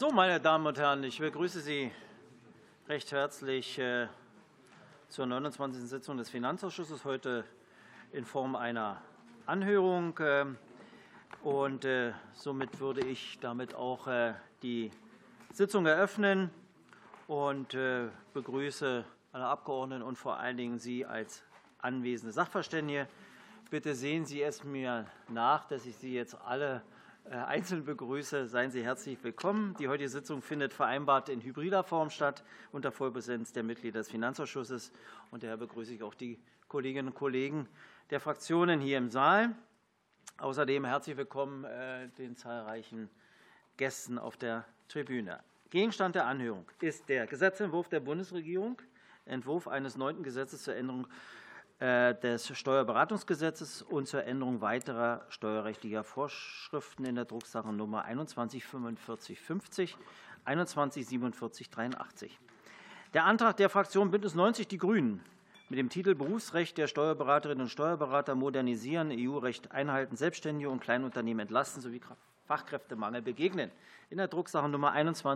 So, meine Damen und Herren, ich begrüße Sie recht herzlich zur 29. Sitzung des Finanzausschusses, heute in Form einer Anhörung. Und somit würde ich damit auch die Sitzung eröffnen und begrüße alle Abgeordneten und vor allen Dingen Sie als anwesende Sachverständige. Bitte sehen Sie es mir nach, dass ich Sie jetzt alle einzeln begrüße. Seien Sie herzlich willkommen. Die heutige Sitzung findet vereinbart in hybrider Form statt, unter Vollpräsenz der Mitglieder des Finanzausschusses. Und daher begrüße ich auch die Kolleginnen und Kollegen der Fraktionen hier im Saal. Außerdem herzlich willkommen den zahlreichen Gästen auf der Tribüne. Gegenstand der Anhörung ist der Gesetzentwurf der Bundesregierung, Entwurf eines 9. Gesetzes zur Änderung des Steuerberatungsgesetzes und zur Änderung weiterer steuerrechtlicher Vorschriften in der Drucksache Nummer 21-4550, 21-4783. Der Antrag der Fraktion BÜNDNIS 90 die GRÜNEN mit dem Titel Berufsrecht der Steuerberaterinnen und Steuerberater modernisieren, EU-Recht einhalten, Selbstständige und Kleinunternehmen entlasten sowie Fachkräftemangel begegnen, in der Drucksache Nummer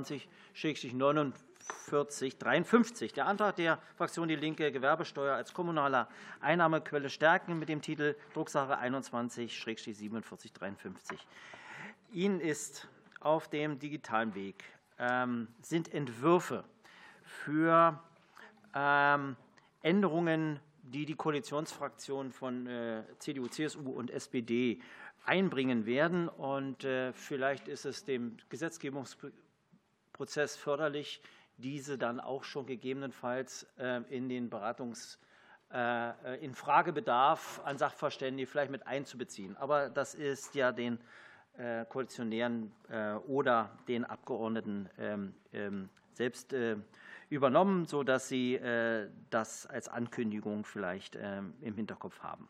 21-4953. Der Antrag der Fraktion DIE LINKE, Gewerbesteuer als kommunale Einnahmequelle stärken, mit dem Titel Drucksache 21-4753. Ihnen ist auf dem digitalen Weg sind Entwürfe für Änderungen, die die Koalitionsfraktionen von CDU, CSU und SPD einbringen werden. Und vielleicht ist es dem Gesetzgebungsprozess förderlich, diese dann auch schon gegebenenfalls in den in Fragebedarf an Sachverständige vielleicht mit einzubeziehen. Aber das ist ja den Koalitionären oder den Abgeordneten selbst übernommen, sodass Sie das als Ankündigung vielleicht im Hinterkopf haben.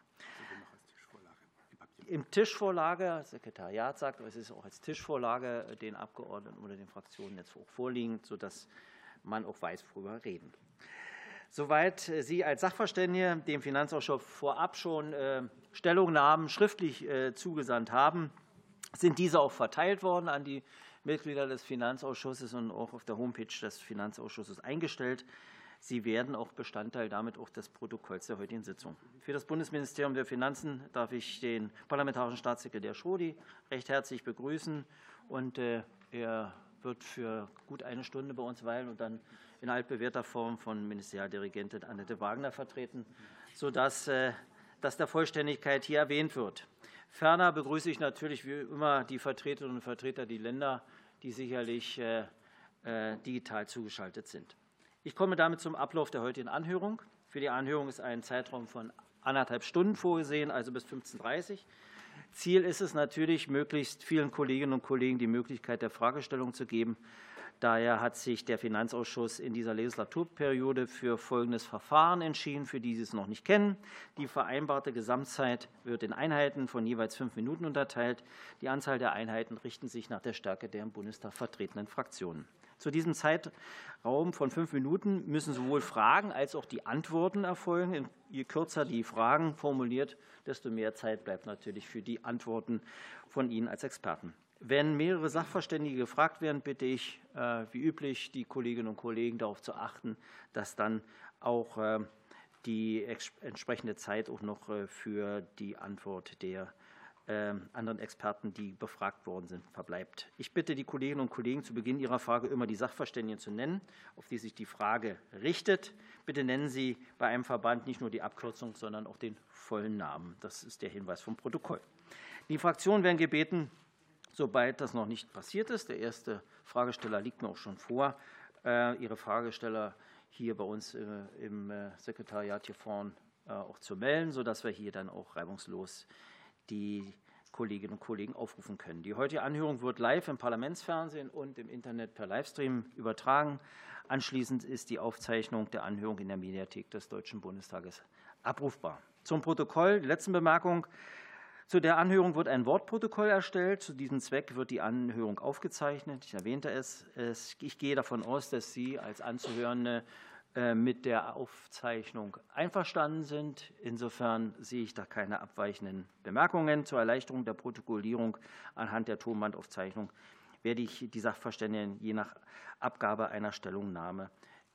Im Tischvorlage, das Sekretariat sagt, es ist auch als Tischvorlage den Abgeordneten oder den Fraktionen jetzt auch vorliegend, sodass man auch weiß, worüber wir reden. Soweit Sie als Sachverständige dem Finanzausschuss vorab schon Stellungnahmen schriftlich zugesandt haben, sind diese auch verteilt worden an die Mitglieder des Finanzausschusses und auch auf der Homepage des Finanzausschusses eingestellt. Sie werden auch Bestandteil damit auch des Protokolls der heutigen Sitzung. Für das Bundesministerium der Finanzen darf ich den parlamentarischen Staatssekretär Schrodi recht herzlich begrüßen. Und er wird für gut eine Stunde bei uns weilen und dann in altbewährter Form von Ministerialdirigentin Annette Wagner vertreten, sodass das der Vollständigkeit hier erwähnt wird. Ferner begrüße ich natürlich wie immer die Vertreterinnen und Vertreter der Länder, die sicherlich digital zugeschaltet sind. Ich komme damit zum Ablauf der heutigen Anhörung. Für die Anhörung ist ein Zeitraum von 1,5 Stunden vorgesehen, also bis 15:30 Uhr. Ziel ist es natürlich, möglichst vielen Kolleginnen und Kollegen die Möglichkeit der Fragestellung zu geben. Daher hat sich der Finanzausschuss in dieser Legislaturperiode für folgendes Verfahren entschieden, für die Sie es noch nicht kennen. Die vereinbarte Gesamtzeit wird in Einheiten von jeweils 5 Minuten unterteilt. Die Anzahl der Einheiten richten sich nach der Stärke der im Bundestag vertretenen Fraktionen. Zu diesem Zeitraum von 5 Minuten müssen sowohl Fragen als auch die Antworten erfolgen. Je kürzer die Fragen formuliert, desto mehr Zeit bleibt natürlich für die Antworten von Ihnen als Experten. Wenn mehrere Sachverständige gefragt werden, bitte ich, wie üblich, die Kolleginnen und Kollegen darauf zu achten, dass dann auch die entsprechende Zeit auch noch für die Antwort der anderen Experten, die befragt worden sind, verbleibt. Ich bitte die Kolleginnen und Kollegen, zu Beginn ihrer Frage immer die Sachverständigen zu nennen, auf die sich die Frage richtet. Bitte nennen Sie bei einem Verband nicht nur die Abkürzung, sondern auch den vollen Namen. Das ist der Hinweis vom Protokoll. Die Fraktionen werden gebeten, sobald das noch nicht passiert ist, der erste Fragesteller liegt mir auch schon vor, Ihre Fragesteller hier bei uns im Sekretariat hier vorne auch zu melden, sodass wir hier dann auch reibungslos die Kolleginnen und Kollegen aufrufen können. Die heutige Anhörung wird live im Parlamentsfernsehen und im Internet per Livestream übertragen. Anschließend ist die Aufzeichnung der Anhörung in der Mediathek des Deutschen Bundestages abrufbar. Zum Protokoll, die letzten Bemerkungen. Zu der Anhörung wird ein Wortprotokoll erstellt. Zu diesem Zweck wird die Anhörung aufgezeichnet. Ich erwähnte es. Ich gehe davon aus, dass Sie als Anzuhörende mit der Aufzeichnung einverstanden sind. Insofern sehe ich da keine abweichenden Bemerkungen. Zur Erleichterung der Protokollierung anhand der Tonbandaufzeichnung werde ich die Sachverständigen je nach Abgabe einer Stellungnahme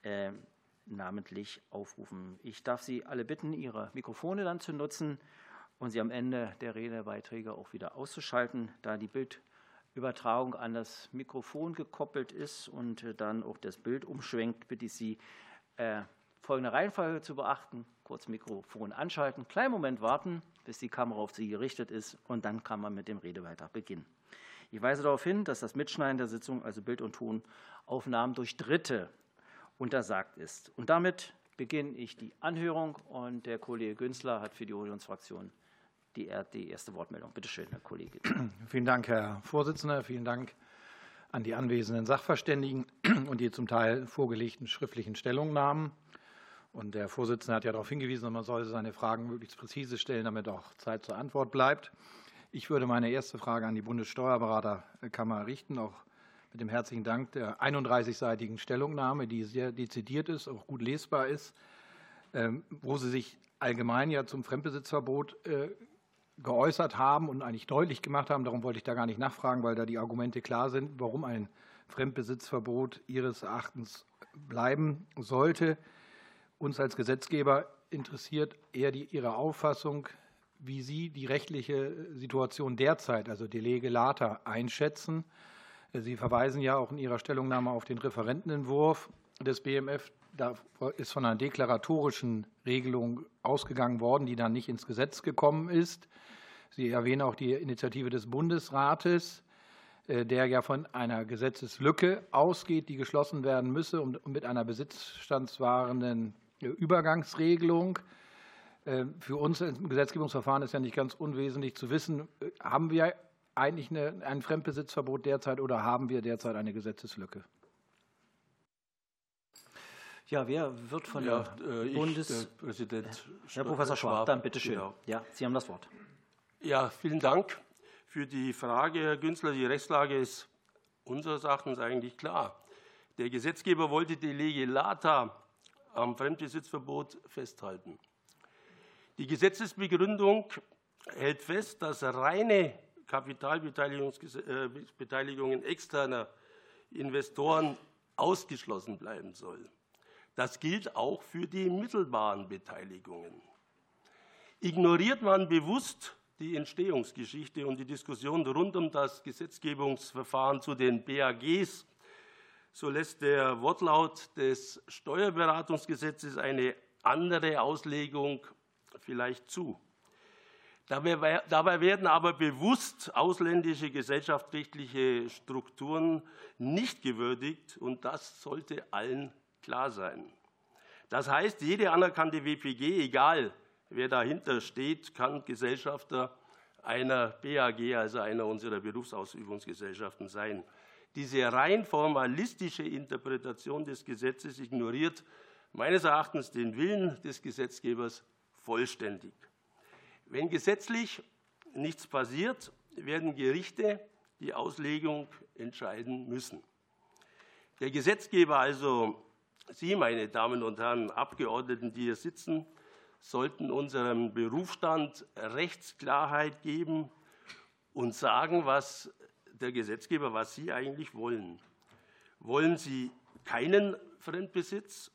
namentlich aufrufen. Ich darf Sie alle bitten, Ihre Mikrofone dann zu nutzen und sie am Ende der Redebeiträge auch wieder auszuschalten, da die Bildübertragung an das Mikrofon gekoppelt ist und dann auch das Bild umschwenkt, bitte ich Sie, folgende Reihenfolge zu beachten. Kurz Mikrofon anschalten, kleinen Moment warten, bis die Kamera auf Sie gerichtet ist, und dann kann man mit dem Redebeitrag beginnen. Ich weise darauf hin, dass das Mitschneiden der Sitzung, also Bild- und Tonaufnahmen durch Dritte, untersagt ist. Und damit beginne ich die Anhörung, und der Kollege Günzler hat für die Unionsfraktion die erste Wortmeldung. Bitte schön, Herr Kollege. Vielen Dank, Herr Vorsitzender. Vielen Dank an die anwesenden Sachverständigen und die zum Teil vorgelegten schriftlichen Stellungnahmen. Und der Vorsitzende hat ja darauf hingewiesen, man soll seine Fragen möglichst präzise stellen, damit auch Zeit zur Antwort bleibt. Ich würde meine erste Frage an die Bundessteuerberaterkammer richten, auch mit dem herzlichen Dank der 31-seitigen Stellungnahme, die sehr dezidiert ist, auch gut lesbar ist, wo Sie sich allgemein ja zum Fremdbesitzverbot geäußert haben und eigentlich deutlich gemacht haben. Darum wollte ich da gar nicht nachfragen, weil da die Argumente klar sind, warum ein Fremdbesitzverbot Ihres Erachtens bleiben sollte. Uns als Gesetzgeber interessiert eher Ihre Auffassung, wie Sie die rechtliche Situation derzeit, also de lege lata, einschätzen. Sie verweisen ja auch in Ihrer Stellungnahme auf den Referentenentwurf des BMF. Da ist von einer deklaratorischen Regelung ausgegangen worden, die dann nicht ins Gesetz gekommen ist. Sie erwähnen auch die Initiative des Bundesrates, der ja von einer Gesetzeslücke ausgeht, die geschlossen werden müsse, und mit einer besitzstandswahrenden Übergangsregelung. Für uns im Gesetzgebungsverfahren ist ja nicht ganz unwesentlich zu wissen, haben wir eigentlich ein Fremdbesitzverbot derzeit oder haben wir derzeit eine Gesetzeslücke? Ja, wer wird von der Bundespräsident Herr Professor Schwab, dann bitte schön. Genau. Ja, Sie haben das Wort. Ja, vielen Dank für die Frage, Herr Günzler. Die Rechtslage ist unseres Erachtens eigentlich klar. Der Gesetzgeber wollte de lege lata am Fremdbesitzverbot festhalten. Die Gesetzesbegründung hält fest, dass reine Kapitalbeteiligungen externer Investoren ausgeschlossen bleiben soll. Das gilt auch für die mittelbaren Beteiligungen. Ignoriert man bewusst die Entstehungsgeschichte und die Diskussion rund um das Gesetzgebungsverfahren zu den BAGs, so lässt der Wortlaut des Steuerberatungsgesetzes eine andere Auslegung vielleicht zu. Dabei werden aber bewusst ausländische gesellschaftsrechtliche Strukturen nicht gewürdigt, und das sollte allen klar sein. Das heißt, jede anerkannte WPG, egal wer dahinter steht, kann Gesellschafter einer BAG, also einer unserer Berufsausübungsgesellschaften, sein. Diese rein formalistische Interpretation des Gesetzes ignoriert meines Erachtens den Willen des Gesetzgebers vollständig. Wenn gesetzlich nichts passiert, werden Gerichte die Auslegung entscheiden müssen. Der Gesetzgeber, also Sie, meine Damen und Herren Abgeordneten, die hier sitzen, sollten unserem Berufsstand Rechtsklarheit geben und sagen, was der Gesetzgeber, was Sie eigentlich wollen. Wollen Sie keinen Fremdbesitz?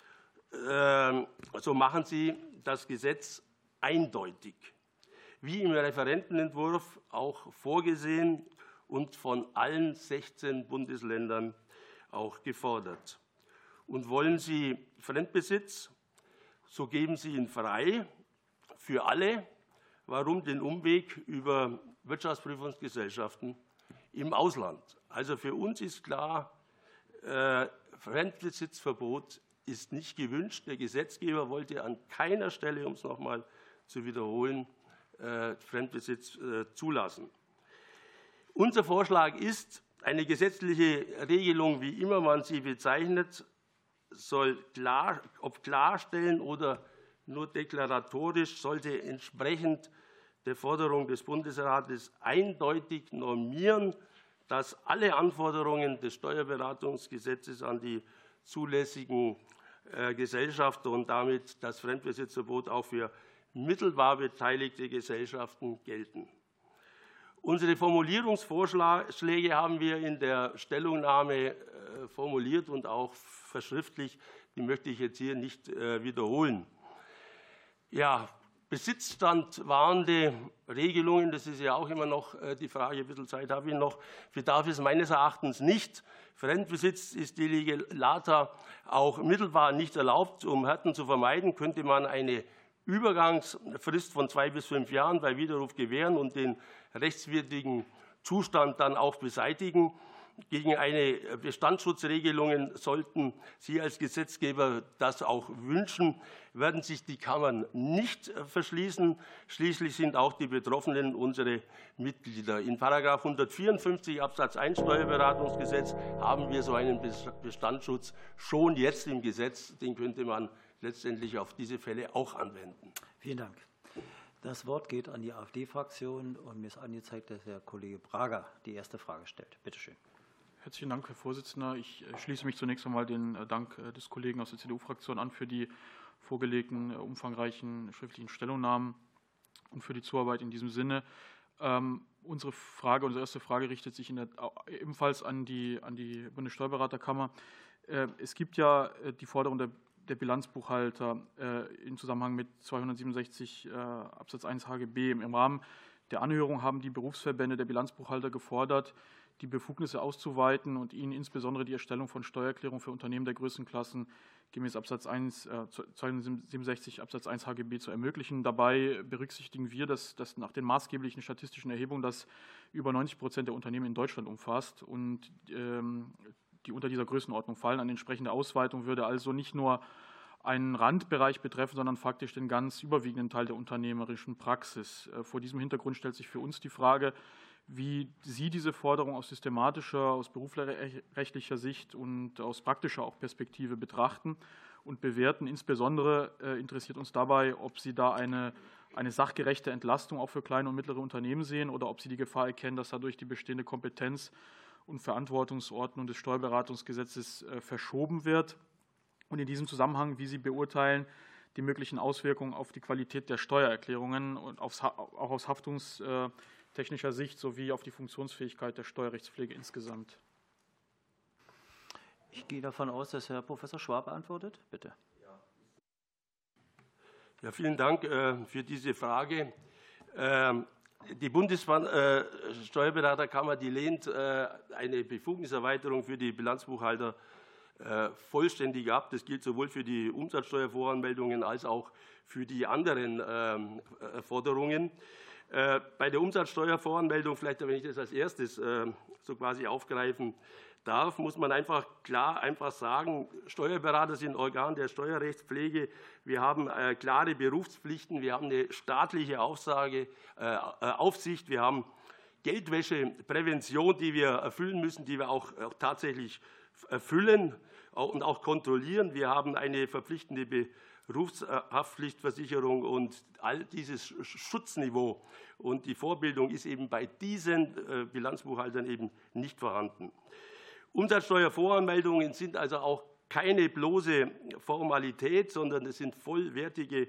So machen Sie das Gesetz eindeutig, wie im Referentenentwurf auch vorgesehen und von allen 16 Bundesländern auch gefordert. Und wollen Sie Fremdbesitz, so geben Sie ihn frei für alle. Warum den Umweg über Wirtschaftsprüfungsgesellschaften im Ausland? Also für uns ist klar, Fremdbesitzverbot ist nicht gewünscht. Der Gesetzgeber wollte an keiner Stelle, um es noch einmal zu wiederholen, Fremdbesitz zulassen. Unser Vorschlag ist, eine gesetzliche Regelung, wie immer man sie bezeichnet, soll ob klarstellen oder nur deklaratorisch, sollte entsprechend der Forderung des Bundesrates eindeutig normieren, dass alle Anforderungen des Steuerberatungsgesetzes an die zulässigen Gesellschaften und damit das Fremdbesitzverbot auch für mittelbar beteiligte Gesellschaften gelten. Unsere Formulierungsvorschläge haben wir in der Stellungnahme formuliert und auch verschriftlicht. Die möchte ich jetzt hier nicht wiederholen. Ja, besitzstandwahrende Regelungen, das ist ja auch immer noch die Frage, ein bisschen Zeit habe ich noch, bedarf es meines Erachtens nicht. Fremdbesitz ist die Legislata auch mittelbar nicht erlaubt. Um Härten zu vermeiden, könnte man eine Übergangsfrist von 2 bis 5 Jahren bei Widerruf gewähren und den rechtswidrigen Zustand dann auch beseitigen. Gegen eine Bestandsschutzregelung sollten Sie als Gesetzgeber das auch wünschen, werden sich die Kammern nicht verschließen. Schließlich sind auch die Betroffenen unsere Mitglieder. In § 154 Absatz 1 Steuerberatungsgesetz haben wir so einen Bestandsschutz schon jetzt im Gesetz. Den könnte man letztendlich auf diese Fälle auch anwenden. Vielen Dank. Das Wort geht an die AfD-Fraktion und mir ist angezeigt, dass Herr Kollege Braga die erste Frage stellt. Bitte schön. Herzlichen Dank, Herr Vorsitzender. Ich schließe mich zunächst einmal den Dank des Kollegen aus der CDU-Fraktion an für die vorgelegten umfangreichen schriftlichen Stellungnahmen und für die Zuarbeit in diesem Sinne. Unsere erste Frage richtet sich ebenfalls an die Bundessteuerberaterkammer. Es gibt ja die Forderung der Bilanzbuchhalter im Zusammenhang mit 267 Absatz 1 HGB. Im Rahmen der Anhörung haben die Berufsverbände der Bilanzbuchhalter gefordert, die Befugnisse auszuweiten und ihnen insbesondere die Erstellung von Steuererklärungen für Unternehmen der Größenklassen gemäß Absatz 1, 267 Absatz 1 HGB zu ermöglichen. Dabei berücksichtigen wir, dass nach den maßgeblichen statistischen Erhebungen das über 90% der Unternehmen in Deutschland umfasst und die unter dieser Größenordnung fallen. Eine entsprechende Ausweitung würde also nicht nur einen Randbereich betreffen, sondern faktisch den ganz überwiegenden Teil der unternehmerischen Praxis. Vor diesem Hintergrund stellt sich für uns die Frage, wie Sie diese Forderung aus systematischer, aus berufsrechtlicher Sicht und aus praktischer auch Perspektive betrachten und bewerten. Insbesondere interessiert uns dabei, ob Sie da eine sachgerechte Entlastung auch für kleine und mittlere Unternehmen sehen oder ob Sie die Gefahr erkennen, dass dadurch die bestehende Kompetenz und Verantwortungsordnung des Steuerberatungsgesetzes verschoben wird. Und in diesem Zusammenhang, wie Sie beurteilen, die möglichen Auswirkungen auf die Qualität der Steuererklärungen und auch aus haftungstechnischer Sicht sowie auf die Funktionsfähigkeit der Steuerrechtspflege insgesamt. Ich gehe davon aus, dass Herr Professor Schwab antwortet. Bitte. Ja, vielen Dank für diese Frage. Die Bundessteuerberaterkammer lehnt eine Befugniserweiterung für die Bilanzbuchhalter vollständig ab. Das gilt sowohl für die Umsatzsteuervoranmeldungen als auch für die anderen Forderungen. Bei der Umsatzsteuervoranmeldung, vielleicht wenn ich das als erstes so quasi aufgreifen darf, muss man einfach sagen, Steuerberater sind Organ der Steuerrechtspflege. Wir haben klare Berufspflichten, wir haben eine staatliche Aufsicht, wir haben Geldwäscheprävention, die wir erfüllen müssen, die wir auch tatsächlich erfüllen und auch kontrollieren. Wir haben eine verpflichtende Berufshaftpflichtversicherung und all dieses Schutzniveau und die Vorbildung ist eben bei diesen Bilanzbuchhaltern eben nicht vorhanden. Umsatzsteuervoranmeldungen sind also auch keine bloße Formalität, sondern es sind vollwertige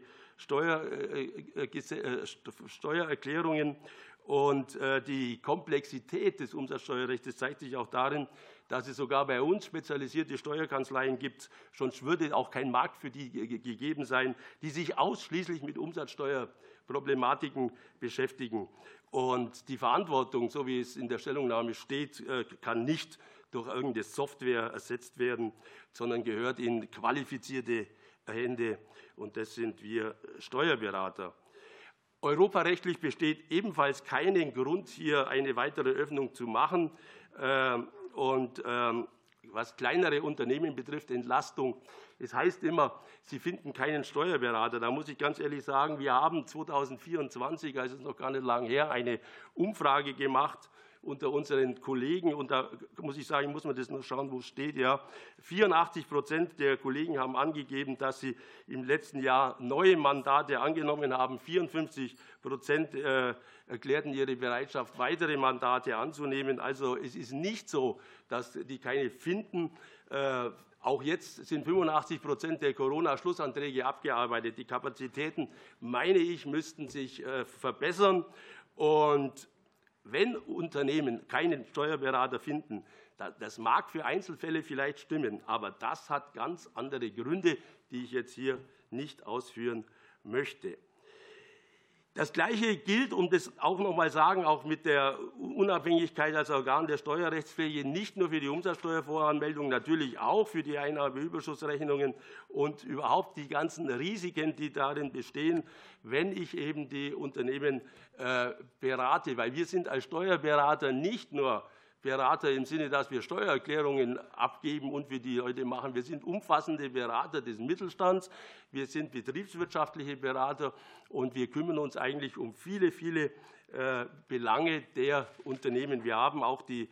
Steuererklärungen. Und die Komplexität des Umsatzsteuerrechts zeigt sich auch darin, dass es sogar bei uns spezialisierte Steuerkanzleien gibt. Sonst würde auch kein Markt für die gegeben sein, die sich ausschließlich mit Umsatzsteuerproblematiken beschäftigen. Und die Verantwortung, so wie es in der Stellungnahme steht, kann nicht durch irgendeine Software ersetzt werden, sondern gehört in qualifizierte Hände. Und das sind wir Steuerberater. Europarechtlich besteht ebenfalls keinen Grund, hier eine weitere Öffnung zu machen. Und was kleinere Unternehmen betrifft, Entlastung, es heißt immer, Sie finden keinen Steuerberater. Da muss ich ganz ehrlich sagen, wir haben 2024, also ist noch gar nicht lange her, eine Umfrage gemacht unter unseren Kollegen. Und da muss ich sagen, muss man das noch schauen, wo es steht. Ja, 84% der Kollegen haben angegeben, dass sie im letzten Jahr neue Mandate angenommen haben. 54% erklärten ihre Bereitschaft, weitere Mandate anzunehmen. Also es ist nicht so, dass die keine finden. Auch jetzt sind 85% der Corona-Schlussanträge abgearbeitet. Die Kapazitäten, meine ich, müssten sich verbessern. Und wenn Unternehmen keinen Steuerberater finden, das mag für Einzelfälle vielleicht stimmen, aber das hat ganz andere Gründe, die ich jetzt hier nicht ausführen möchte. Das Gleiche gilt, um das auch noch einmal sagen, auch mit der Unabhängigkeit als Organ der Steuerrechtspflege, nicht nur für die Umsatzsteuervoranmeldung, natürlich auch für die Einnahmeüberschussrechnungen und überhaupt die ganzen Risiken, die darin bestehen, wenn ich eben die Unternehmen berate. Weil wir sind als Steuerberater nicht nur Berater im Sinne, dass wir Steuererklärungen abgeben und für die Leute machen. Wir sind umfassende Berater des Mittelstands, wir sind betriebswirtschaftliche Berater und wir kümmern uns eigentlich um viele, viele Belange der Unternehmen. Wir haben auch die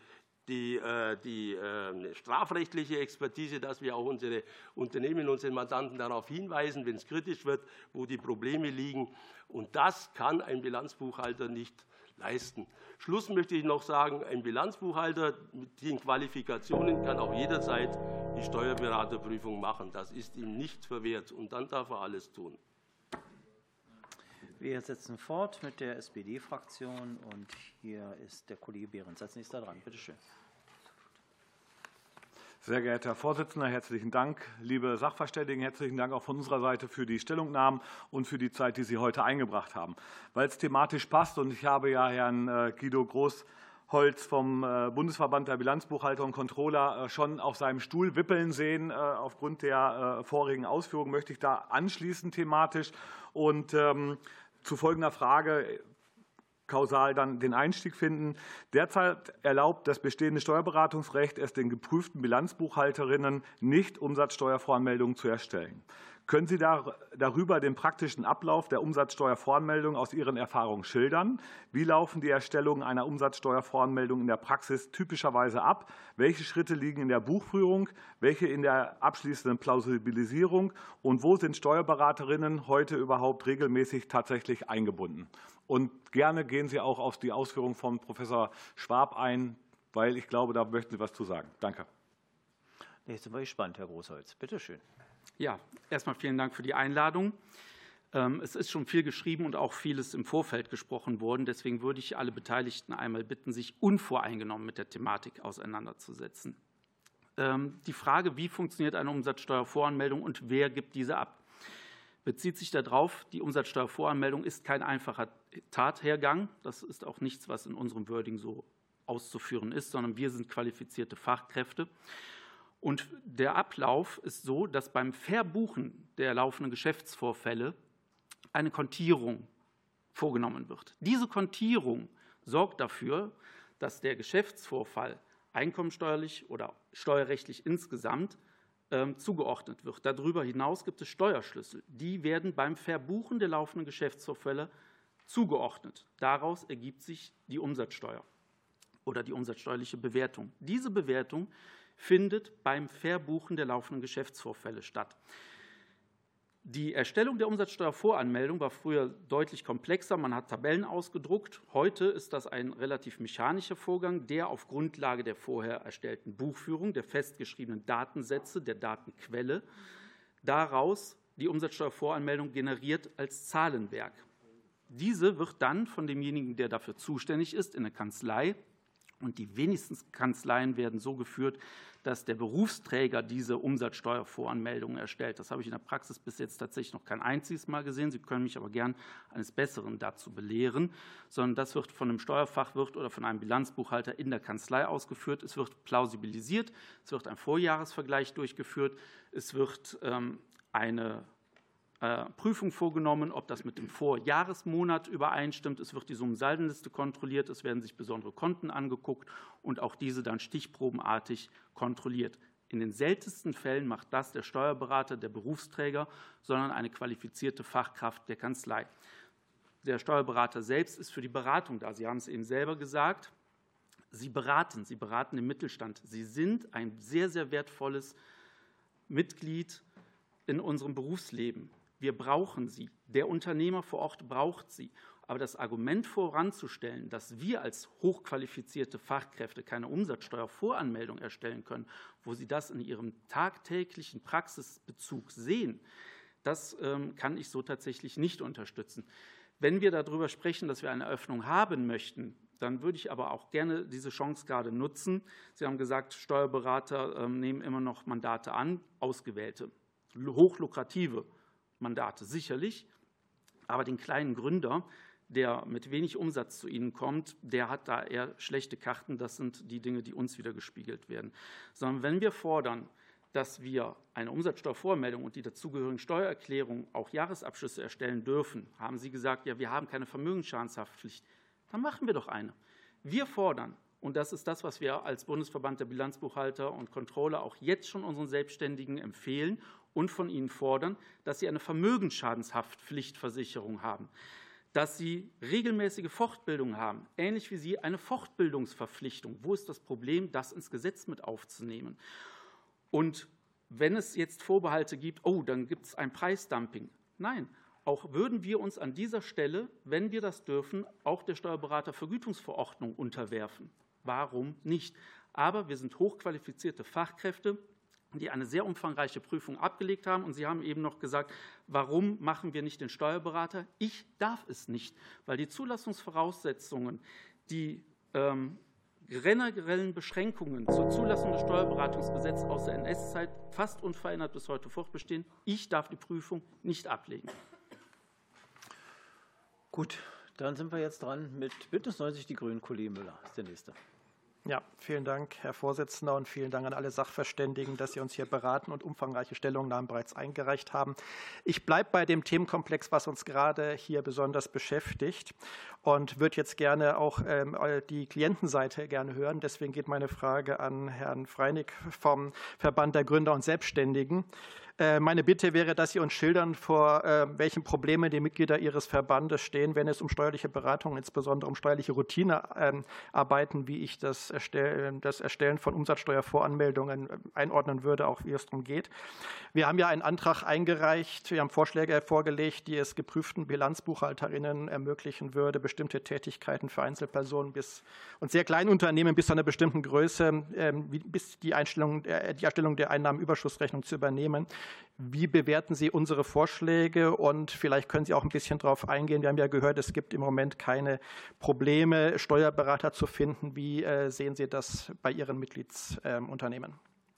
strafrechtliche Expertise, dass wir auch unsere Unternehmen, unsere Mandanten darauf hinweisen, wenn es kritisch wird, wo die Probleme liegen. Und das kann ein Bilanzbuchhalter nicht leisten. Schluss möchte ich noch sagen, ein Bilanzbuchhalter mit den Qualifikationen kann auch jederzeit die Steuerberaterprüfung machen. Das ist ihm nicht verwehrt, und dann darf er alles tun. Wir setzen fort mit der SPD-Fraktion, und hier ist der Kollege Behrens als nächster dran. Bitte schön. Sehr geehrter Herr Vorsitzender, herzlichen Dank. Liebe Sachverständigen, herzlichen Dank auch von unserer Seite für die Stellungnahmen und für die Zeit, die Sie heute eingebracht haben. Weil es thematisch passt, und ich habe ja Herrn Guido Großholz vom Bundesverband der Bilanzbuchhalter und Controller schon auf seinem Stuhl wippeln sehen. Aufgrund der vorigen Ausführungen möchte ich da anschließen thematisch und zu folgender Frage kausal dann den Einstieg finden. Derzeit erlaubt das bestehende Steuerberatungsrecht es den geprüften Bilanzbuchhalterinnen nicht, Umsatzsteuervoranmeldungen zu erstellen. Können Sie darüber den praktischen Ablauf der Umsatzsteuervoranmeldung aus Ihren Erfahrungen schildern? Wie laufen die Erstellungen einer Umsatzsteuervoranmeldung in der Praxis typischerweise ab? Welche Schritte liegen in der Buchführung, welche in der abschließenden Plausibilisierung? Und wo sind Steuerberaterinnen heute überhaupt regelmäßig tatsächlich eingebunden? Und gerne gehen Sie auch auf die Ausführungen von Professor Schwab ein, weil ich glaube, da möchten Sie was zu sagen. Danke. Jetzt sind wir gespannt, Herr Großholz. Bitte schön. Ja, erstmal vielen Dank für die Einladung. Es ist schon viel geschrieben und auch vieles im Vorfeld gesprochen worden. Deswegen würde ich alle Beteiligten einmal bitten, sich unvoreingenommen mit der Thematik auseinanderzusetzen. Die Frage, wie funktioniert eine Umsatzsteuervoranmeldung und wer gibt diese ab, bezieht sich darauf, die Umsatzsteuervoranmeldung ist kein einfacher Tathergang. Das ist auch nichts, was in unserem Wording so auszuführen ist, sondern wir sind qualifizierte Fachkräfte. Und der Ablauf ist so, dass beim Verbuchen der laufenden Geschäftsvorfälle eine Kontierung vorgenommen wird. Diese Kontierung sorgt dafür, dass der Geschäftsvorfall einkommensteuerlich oder steuerrechtlich insgesamt zugeordnet wird. Darüber hinaus gibt es Steuerschlüssel. Die werden beim Verbuchen der laufenden Geschäftsvorfälle zugeordnet. Daraus ergibt sich die Umsatzsteuer oder die umsatzsteuerliche Bewertung. Diese Bewertung findet beim Verbuchen der laufenden Geschäftsvorfälle statt. Die Erstellung der Umsatzsteuervoranmeldung war früher deutlich komplexer. Man hat Tabellen ausgedruckt. Heute ist das ein relativ mechanischer Vorgang, der auf Grundlage der vorher erstellten Buchführung, der festgeschriebenen Datensätze, der Datenquelle, daraus die Umsatzsteuervoranmeldung generiert als Zahlenwerk. Diese wird dann von demjenigen, der dafür zuständig ist, in der Kanzlei, und die wenigsten Kanzleien werden so geführt, dass der Berufsträger diese Umsatzsteuervoranmeldungen erstellt. Das habe ich in der Praxis bis jetzt tatsächlich noch kein einziges Mal gesehen. Sie können mich aber gern eines Besseren dazu belehren, sondern das wird von einem Steuerfachwirt oder von einem Bilanzbuchhalter in der Kanzlei ausgeführt. Es wird plausibilisiert, es wird ein Vorjahresvergleich durchgeführt, es wird eine Prüfung vorgenommen, ob das mit dem Vorjahresmonat übereinstimmt. Es wird die Summensaldenliste kontrolliert, es werden sich besondere Konten angeguckt und auch diese dann stichprobenartig kontrolliert. In den seltensten Fällen macht das der Steuerberater, der Berufsträger, sondern eine qualifizierte Fachkraft der Kanzlei. Der Steuerberater selbst ist für die Beratung da. Sie haben es eben selber gesagt. Sie beraten den Mittelstand. Sie sind ein sehr, sehr wertvolles Mitglied in unserem Berufsleben. Wir brauchen sie. Der Unternehmer vor Ort braucht sie. Aber das Argument voranzustellen, dass wir als hochqualifizierte Fachkräfte keine Umsatzsteuervoranmeldung erstellen können, wo sie das in ihrem tagtäglichen Praxisbezug sehen, das kann ich so tatsächlich nicht unterstützen. Wenn wir darüber sprechen, dass wir eine Öffnung haben möchten, Dann würde ich aber auch gerne diese Chance gerade nutzen. Sie haben gesagt, Steuerberater nehmen immer noch Mandate an, ausgewählte, hochlukrative Mandate sicherlich, aber den kleinen Gründer, der mit wenig Umsatz zu Ihnen kommt, der hat da eher schlechte Karten. Das sind die Dinge, die uns wieder gespiegelt werden. Sondern wenn wir fordern, dass wir eine Umsatzsteuervormeldung und die dazugehörigen Steuererklärungen, auch Jahresabschlüsse erstellen dürfen, haben Sie gesagt, ja, wir haben keine Vermögensschadenshaftpflicht. Dann machen wir doch eine. Wir fordern, und das ist das, was wir als Bundesverband der Bilanzbuchhalter und Controller auch jetzt schon unseren Selbstständigen empfehlen und von ihnen fordern, dass sie eine Vermögensschadenshaftpflichtversicherung haben, dass sie regelmäßige Fortbildung haben, ähnlich wie Sie eine Fortbildungsverpflichtung. Wo ist das Problem, das ins Gesetz mit aufzunehmen? Und wenn es jetzt Vorbehalte gibt, oh, dann gibt es ein Preisdumping. Nein, auch würden wir uns an dieser Stelle, wenn wir das dürfen, auch der Steuerberatervergütungsverordnung unterwerfen. Warum nicht? Aber wir sind hochqualifizierte Fachkräfte, die eine sehr umfangreiche Prüfung abgelegt haben. Und Sie haben eben noch gesagt, warum machen wir nicht den Steuerberater? Ich darf es nicht, weil die Zulassungsvoraussetzungen, die generellen Beschränkungen zur Zulassung des Steuerberatungsgesetzes aus der NS-Zeit fast unverändert bis heute fortbestehen. Ich darf die Prüfung nicht ablegen. Gut, dann sind wir jetzt dran mit Bündnis 90 Die Grünen. Kollege Müller ist der Nächste. Ja, vielen Dank, Herr Vorsitzender, und vielen Dank an alle Sachverständigen, dass Sie uns hier beraten und umfangreiche Stellungnahmen bereits eingereicht haben. Ich bleibe bei dem Themenkomplex, was uns gerade hier besonders beschäftigt, und würde jetzt gerne auch die Klientenseite gerne hören. Deswegen geht meine Frage an Herrn Freinig vom Verband der Gründer und Selbstständigen. Meine Bitte wäre, dass Sie uns schildern, vor welchen Problemen die Mitglieder Ihres Verbandes stehen, wenn es um steuerliche Beratung, insbesondere um steuerliche Routinearbeiten, wie ich das Erstellen von Umsatzsteuervoranmeldungen einordnen würde, auch wie es darum geht. Wir haben ja einen Antrag eingereicht, wir haben Vorschläge vorgelegt, die es geprüften Bilanzbuchhalterinnen ermöglichen würde, bestimmte Tätigkeiten für Einzelpersonen und sehr kleine Unternehmen bis zu einer bestimmten Größe, bis die Erstellung der Einnahmenüberschussrechnung zu übernehmen. Wie bewerten Sie unsere Vorschläge? Und vielleicht können Sie auch ein bisschen darauf eingehen. Wir haben ja gehört, es gibt im Moment keine Probleme, Steuerberater zu finden. Wie sehen Sie das bei Ihren Mitgliedsunternehmen?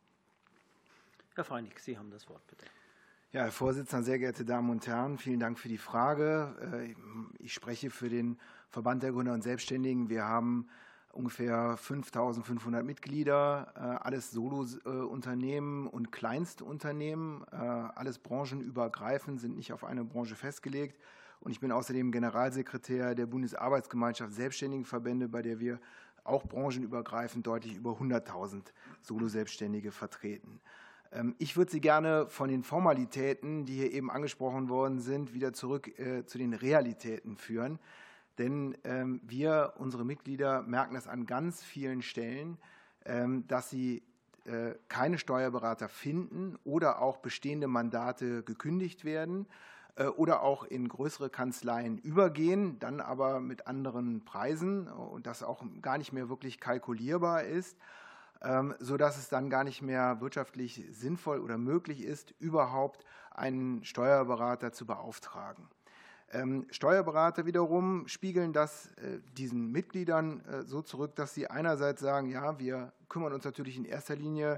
Herr Freinig, Sie haben das Wort, bitte. Ja, Herr Vorsitzender, sehr geehrte Damen und Herren, vielen Dank für die Frage. Ich spreche für den Verband der Gründer und Selbstständigen. Wir haben ungefähr 5.500 Mitglieder, alles Solo-Unternehmen und Kleinstunternehmen, alles branchenübergreifend, sind nicht auf eine Branche festgelegt. Und ich bin außerdem Generalsekretär der Bundesarbeitsgemeinschaft Selbstständigenverbände, bei der wir auch branchenübergreifend deutlich über 100.000 Solo-Selbstständige vertreten. Ich würde Sie gerne von den Formalitäten, die hier eben angesprochen worden sind, wieder zurück zu den Realitäten führen. Denn wir, unsere Mitglieder, merken das an ganz vielen Stellen, dass sie keine Steuerberater finden oder auch bestehende Mandate gekündigt werden oder auch in größere Kanzleien übergehen, dann aber mit anderen Preisen und das auch gar nicht mehr wirklich kalkulierbar ist, sodass es dann gar nicht mehr wirtschaftlich sinnvoll oder möglich ist, überhaupt einen Steuerberater zu beauftragen. Steuerberater wiederum spiegeln das diesen Mitgliedern so zurück, dass sie einerseits sagen, ja, wir kümmern uns natürlich in erster Linie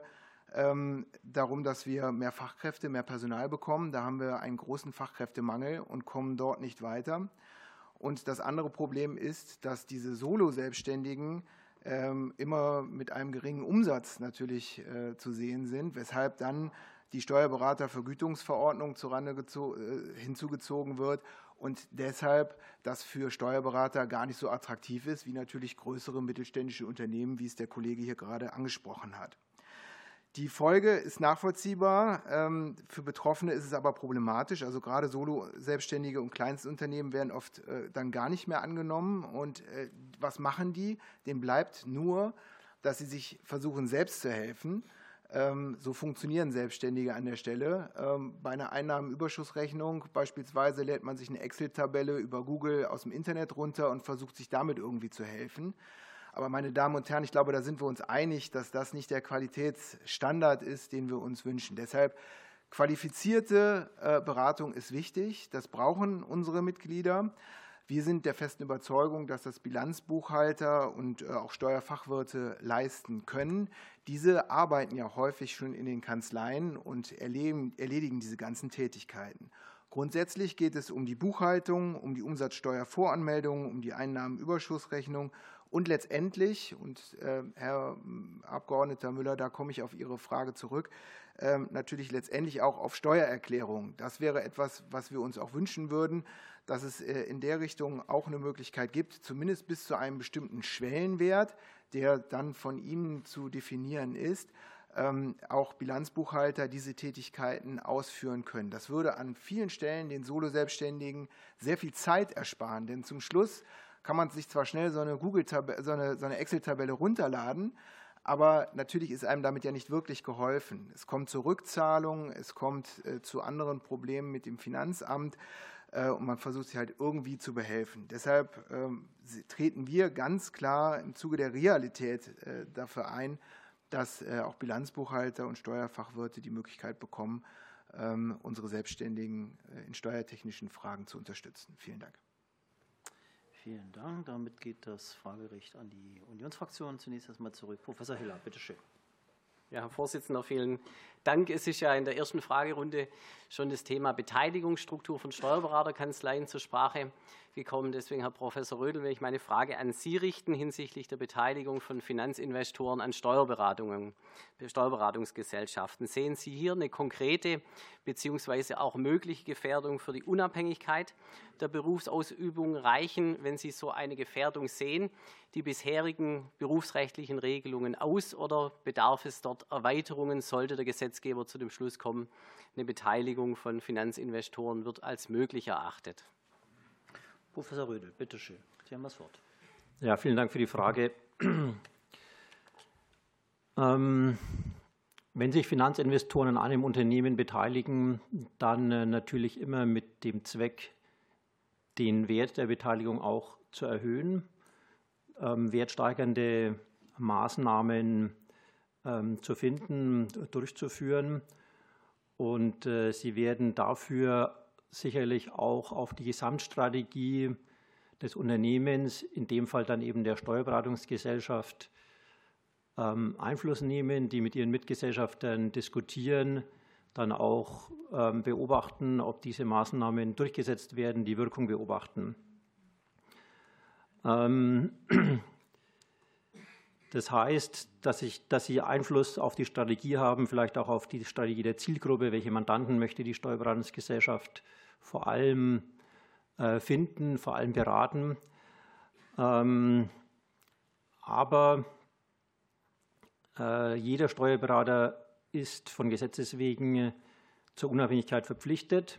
darum, dass wir mehr Fachkräfte, mehr Personal bekommen. Da haben wir einen großen Fachkräftemangel und kommen dort nicht weiter. Und das andere Problem ist, dass diese Solo-Selbstständigen immer mit einem geringen Umsatz natürlich zu sehen sind, weshalb dann die Steuerberatervergütungsverordnung hinzugezogen wird und deshalb das für Steuerberater gar nicht so attraktiv ist wie natürlich größere mittelständische Unternehmen, wie es der Kollege hier gerade angesprochen hat. Die Folge ist nachvollziehbar. Für Betroffene ist es aber problematisch. Also gerade Solo-Selbstständige und Kleinstunternehmen werden oft dann gar nicht mehr angenommen. Und was machen die? Denen bleibt nur, dass sie sich versuchen, selbst zu helfen. So funktionieren Selbstständige an der Stelle. Bei einer Einnahmenüberschussrechnung beispielsweise lädt man sich eine Excel-Tabelle über Google aus dem Internet runter und versucht sich damit irgendwie zu helfen. Aber meine Damen und Herren, ich glaube, da sind wir uns einig, dass das nicht der Qualitätsstandard ist, den wir uns wünschen. Deshalb qualifizierte Beratung ist wichtig. Das brauchen unsere Mitglieder. Wir sind der festen Überzeugung, dass das Bilanzbuchhalter und auch Steuerfachwirte leisten können. Diese arbeiten ja häufig schon in den Kanzleien und erledigen diese ganzen Tätigkeiten. Grundsätzlich geht es um die Buchhaltung, um die Umsatzsteuervoranmeldung, um die Einnahmenüberschussrechnung und letztendlich, und Herr Abgeordneter Müller, da komme ich auf Ihre Frage zurück, natürlich letztendlich auch auf Steuererklärungen. Das wäre etwas, was wir uns auch wünschen würden, dass es in der Richtung auch eine Möglichkeit gibt, zumindest bis zu einem bestimmten Schwellenwert, der dann von Ihnen zu definieren ist, auch Bilanzbuchhalter diese Tätigkeiten ausführen können. Das würde an vielen Stellen den Solo-Selbstständigen sehr viel Zeit ersparen, denn zum Schluss kann man sich zwar schnell so eine Excel-Tabelle runterladen, aber natürlich ist einem damit ja nicht wirklich geholfen. Es kommt zu Rückzahlungen, es kommt zu anderen Problemen mit dem Finanzamt und man versucht sich halt irgendwie zu behelfen. Deshalb treten wir ganz klar im Zuge der Realität dafür ein, dass auch Bilanzbuchhalter und Steuerfachwirte die Möglichkeit bekommen, unsere Selbstständigen in steuertechnischen Fragen zu unterstützen. Vielen Dank. Vielen Dank. Damit geht das Fragerecht an die Unionsfraktion. Zunächst erstmal zurück. Professor Hiller, bitteschön. Ja, Herr Vorsitzender, vielen Dank. Es ist ja in der ersten Fragerunde schon das Thema Beteiligungsstruktur von Steuerberaterkanzleien zur Sprache gekommen. Deswegen, Herr Professor Rödl, will ich meine Frage an Sie richten hinsichtlich der Beteiligung von Finanzinvestoren an Steuerberatungsgesellschaften. Sehen Sie hier eine konkrete bzw. auch mögliche Gefährdung für die Unabhängigkeit der Berufsausübung? Reichen, wenn Sie so eine Gefährdung sehen, die bisherigen berufsrechtlichen Regelungen aus oder bedarf es dort Erweiterungen? Sollte der Gesetzgeber zu dem Schluss kommen, eine Beteiligung von Finanzinvestoren wird als möglich erachtet? Professor Rödl, bitteschön. Sie haben das Wort. Ja, vielen Dank für die Frage. Wenn sich Finanzinvestoren an einem Unternehmen beteiligen, dann natürlich immer mit dem Zweck, den Wert der Beteiligung auch zu erhöhen, wertsteigernde Maßnahmen zu finden, durchzuführen. Und sie werden dafür sicherlich auch auf die Gesamtstrategie des Unternehmens, in dem Fall dann eben der Steuerberatungsgesellschaft, Einfluss nehmen, die mit ihren Mitgesellschaftern diskutieren, dann auch beobachten, ob diese Maßnahmen durchgesetzt werden, die Wirkung beobachten. Das heißt, dass Sie Einfluss auf die Strategie haben, vielleicht auch auf die Strategie der Zielgruppe, welche Mandanten möchte die Steuerberatungsgesellschaft vor allem finden, vor allem beraten. Aber jeder Steuerberater ist von Gesetzes wegen zur Unabhängigkeit verpflichtet.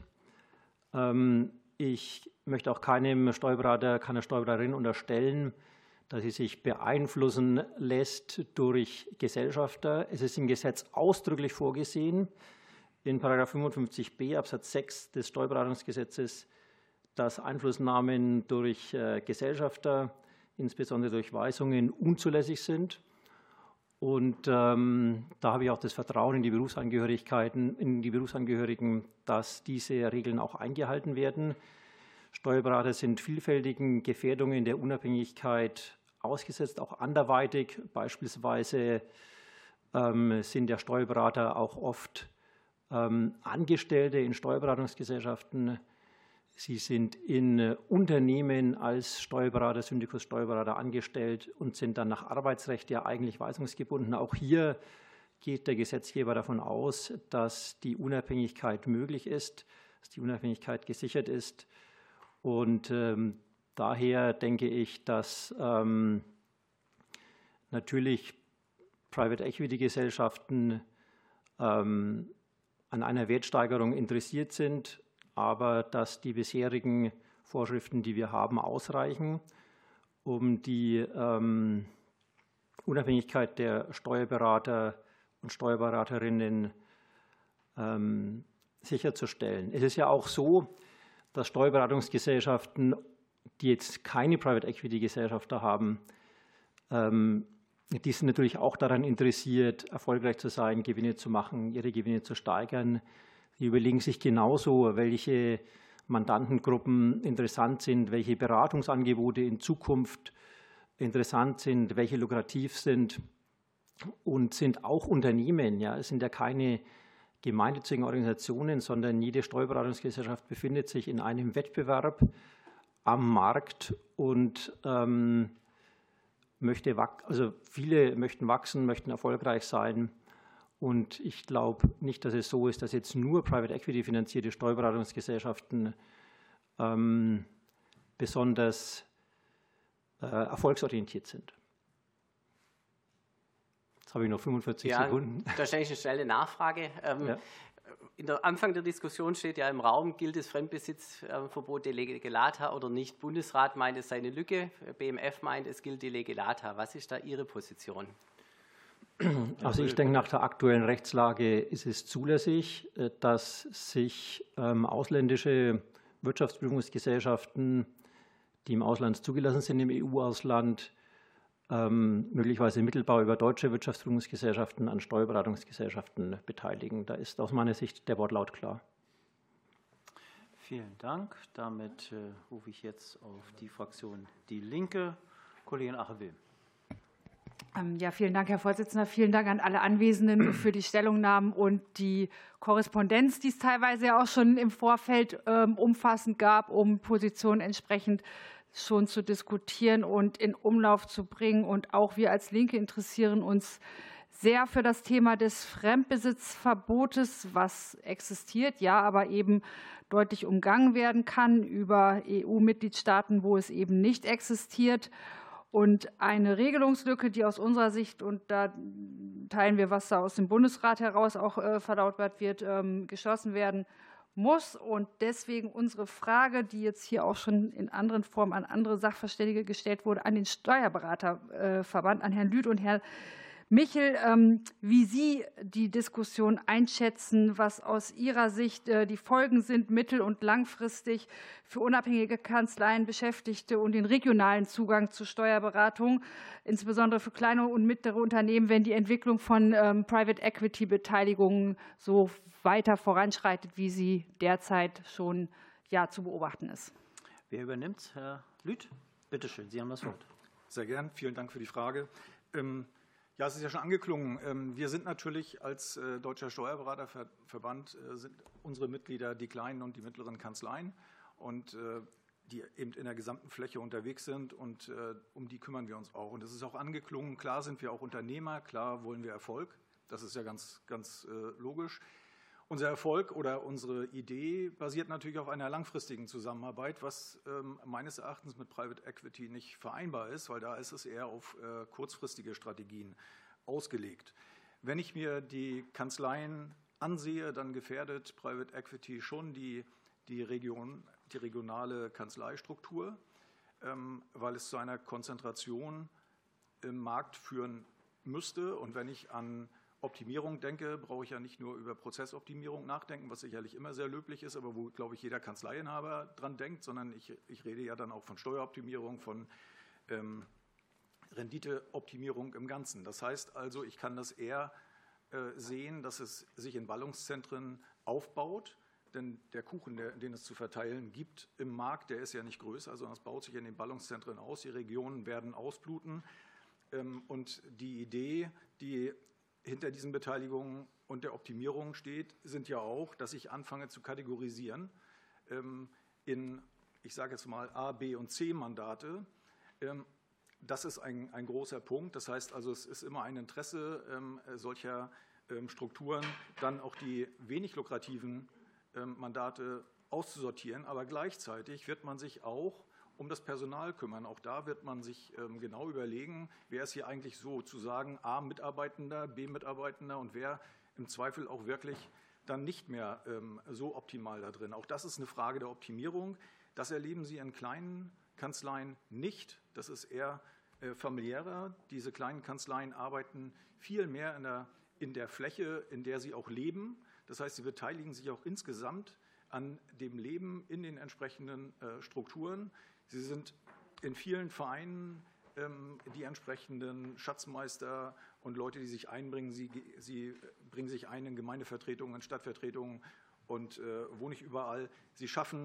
Ich möchte auch keinem Steuerberater, keiner Steuerberaterin unterstellen, dass sie sich beeinflussen lässt durch Gesellschafter. Es ist im Gesetz ausdrücklich vorgesehen, in § 55b Absatz 6 des Steuerberatungsgesetzes, dass Einflussnahmen durch Gesellschafter, insbesondere durch Weisungen, unzulässig sind. Und da habe ich auch das Vertrauen in die Berufsangehörigen, dass diese Regeln auch eingehalten werden. Steuerberater sind vielfältigen Gefährdungen der Unabhängigkeit ausgesetzt, auch anderweitig. Beispielsweise sind der Steuerberater auch oft Angestellte in Steuerberatungsgesellschaften. Sie sind in Unternehmen als Steuerberater, Syndikus Steuerberater angestellt und sind dann nach Arbeitsrecht ja eigentlich weisungsgebunden. Auch hier geht der Gesetzgeber davon aus, dass die Unabhängigkeit möglich ist, dass die Unabhängigkeit gesichert ist. Und daher denke ich, dass natürlich Private Equity Gesellschaften an einer Wertsteigerung interessiert sind, aber dass die bisherigen Vorschriften, die wir haben, ausreichen, um die Unabhängigkeit der Steuerberater und Steuerberaterinnen sicherzustellen. Es ist ja auch so, dass Steuerberatungsgesellschaften, die jetzt keine Private Equity Gesellschafter haben, die sind natürlich auch daran interessiert, erfolgreich zu sein, Gewinne zu machen, ihre Gewinne zu steigern. Sie überlegen sich genauso, welche Mandantengruppen interessant sind, welche Beratungsangebote in Zukunft interessant sind, welche lukrativ sind und sind auch Unternehmen. Ja, es sind ja keine gemeinnützigen Organisationen, sondern jede Steuerberatungsgesellschaft befindet sich in einem Wettbewerb am Markt und viele möchten wachsen, möchten erfolgreich sein. Und ich glaube nicht, dass es so ist, dass jetzt nur Private Equity finanzierte Steuerberatungsgesellschaften besonders erfolgsorientiert sind. Jetzt habe ich noch 45 Sekunden. Da stelle ich eine schnelle Nachfrage. In der Anfang der Diskussion steht ja im Raum, gilt das Fremdbesitzverbot de lege lata oder nicht? Bundesrat meint, es sei eine Lücke, BMF meint, es gilt de lege lata. Was ist da Ihre Position? Also ich denke, nach der aktuellen Rechtslage ist es zulässig, dass sich ausländische Wirtschaftsprüfungsgesellschaften, die im Ausland zugelassen sind, im EU-Ausland, möglicherweise mittelbar über deutsche Wirtschaftsprüfungsgesellschaften an Steuerberatungsgesellschaften beteiligen. Da ist aus meiner Sicht der Wortlaut klar. Vielen Dank. Damit rufe ich jetzt auf die Fraktion Die Linke. Kollegin Ache-Wilm. Ja, vielen Dank, Herr Vorsitzender. Vielen Dank an alle Anwesenden für die Stellungnahmen und die Korrespondenz, die es teilweise ja auch schon im Vorfeld umfassend gab, um Positionen entsprechend schon zu diskutieren und in Umlauf zu bringen. Und auch wir als Linke interessieren uns sehr für das Thema des Fremdbesitzverbotes, was existiert, ja, aber eben deutlich umgangen werden kann über EU-Mitgliedstaaten, wo es eben nicht existiert. Und eine Regelungslücke, die aus unserer Sicht, und da teilen wir, was da aus dem Bundesrat heraus auch verlautbart wird, geschlossen werden muss. Und deswegen unsere Frage, die jetzt hier auch schon in anderen Formen an andere Sachverständige gestellt wurde, an den Steuerberaterverband, an Herrn Lüth und Herrn Michel, wie Sie die Diskussion einschätzen, was aus Ihrer Sicht die Folgen sind, mittel- und langfristig für unabhängige Kanzleien, Beschäftigte und den regionalen Zugang zur Steuerberatung, insbesondere für kleine und mittlere Unternehmen, wenn die Entwicklung von Private Equity Beteiligungen so weiter voranschreitet, wie sie derzeit schon zu beobachten ist. Wer übernimmt? Herr Lüth, bitte schön, Sie haben das Wort. Sehr gern, vielen Dank für die Frage. Ja, es ist ja schon angeklungen. Wir sind natürlich als Deutscher Steuerberaterverband, sind unsere Mitglieder die kleinen und die mittleren Kanzleien, und die eben in der gesamten Fläche unterwegs sind, und um die kümmern wir uns auch. Und es ist auch angeklungen, klar sind wir auch Unternehmer, klar wollen wir Erfolg, das ist ja ganz logisch. Unser Erfolg oder unsere Idee basiert natürlich auf einer langfristigen Zusammenarbeit, was meines Erachtens mit Private Equity nicht vereinbar ist, weil da ist es eher auf kurzfristige Strategien ausgelegt. Wenn ich mir die Kanzleien ansehe, dann gefährdet Private Equity schon die regionale Kanzleistruktur, weil es zu einer Konzentration im Markt führen müsste. Und wenn ich an Optimierung denke, brauche ich ja nicht nur über Prozessoptimierung nachdenken, was sicherlich immer sehr löblich ist, aber wo, glaube ich, jeder Kanzleiinhaber dran denkt, sondern ich rede ja dann auch von Steueroptimierung, von Renditeoptimierung im Ganzen. Das heißt also, ich kann das eher sehen, dass es sich in Ballungszentren aufbaut, denn der Kuchen, den es zu verteilen gibt im Markt, der ist ja nicht größer, sondern es baut sich in den Ballungszentren aus, die Regionen werden ausbluten, und die Idee, die hinter diesen Beteiligungen und der Optimierung steht, sind ja auch, dass ich anfange zu kategorisieren in, ich sage jetzt mal, A-, B- und C-Mandate. Das ist ein großer Punkt. Das heißt also, es ist immer ein Interesse solcher Strukturen, dann auch die wenig lukrativen Mandate auszusortieren. Aber gleichzeitig wird man sich auch um das Personal kümmern. Auch da wird man sich genau überlegen, wer ist hier eigentlich sozusagen A, Mitarbeitender, B, Mitarbeitender, und wer im Zweifel auch wirklich dann nicht mehr so optimal da drin. Auch das ist eine Frage der Optimierung. Das erleben Sie in kleinen Kanzleien nicht. Das ist eher familiärer. Diese kleinen Kanzleien arbeiten viel mehr in der Fläche, in der sie auch leben. Das heißt, sie beteiligen sich auch insgesamt an dem Leben in den entsprechenden Strukturen. Sie sind in vielen Vereinen die entsprechenden Schatzmeister und Leute, die sich einbringen. Sie bringen sich ein in Gemeindevertretungen, in Stadtvertretungen und wo nicht überall. Sie schaffen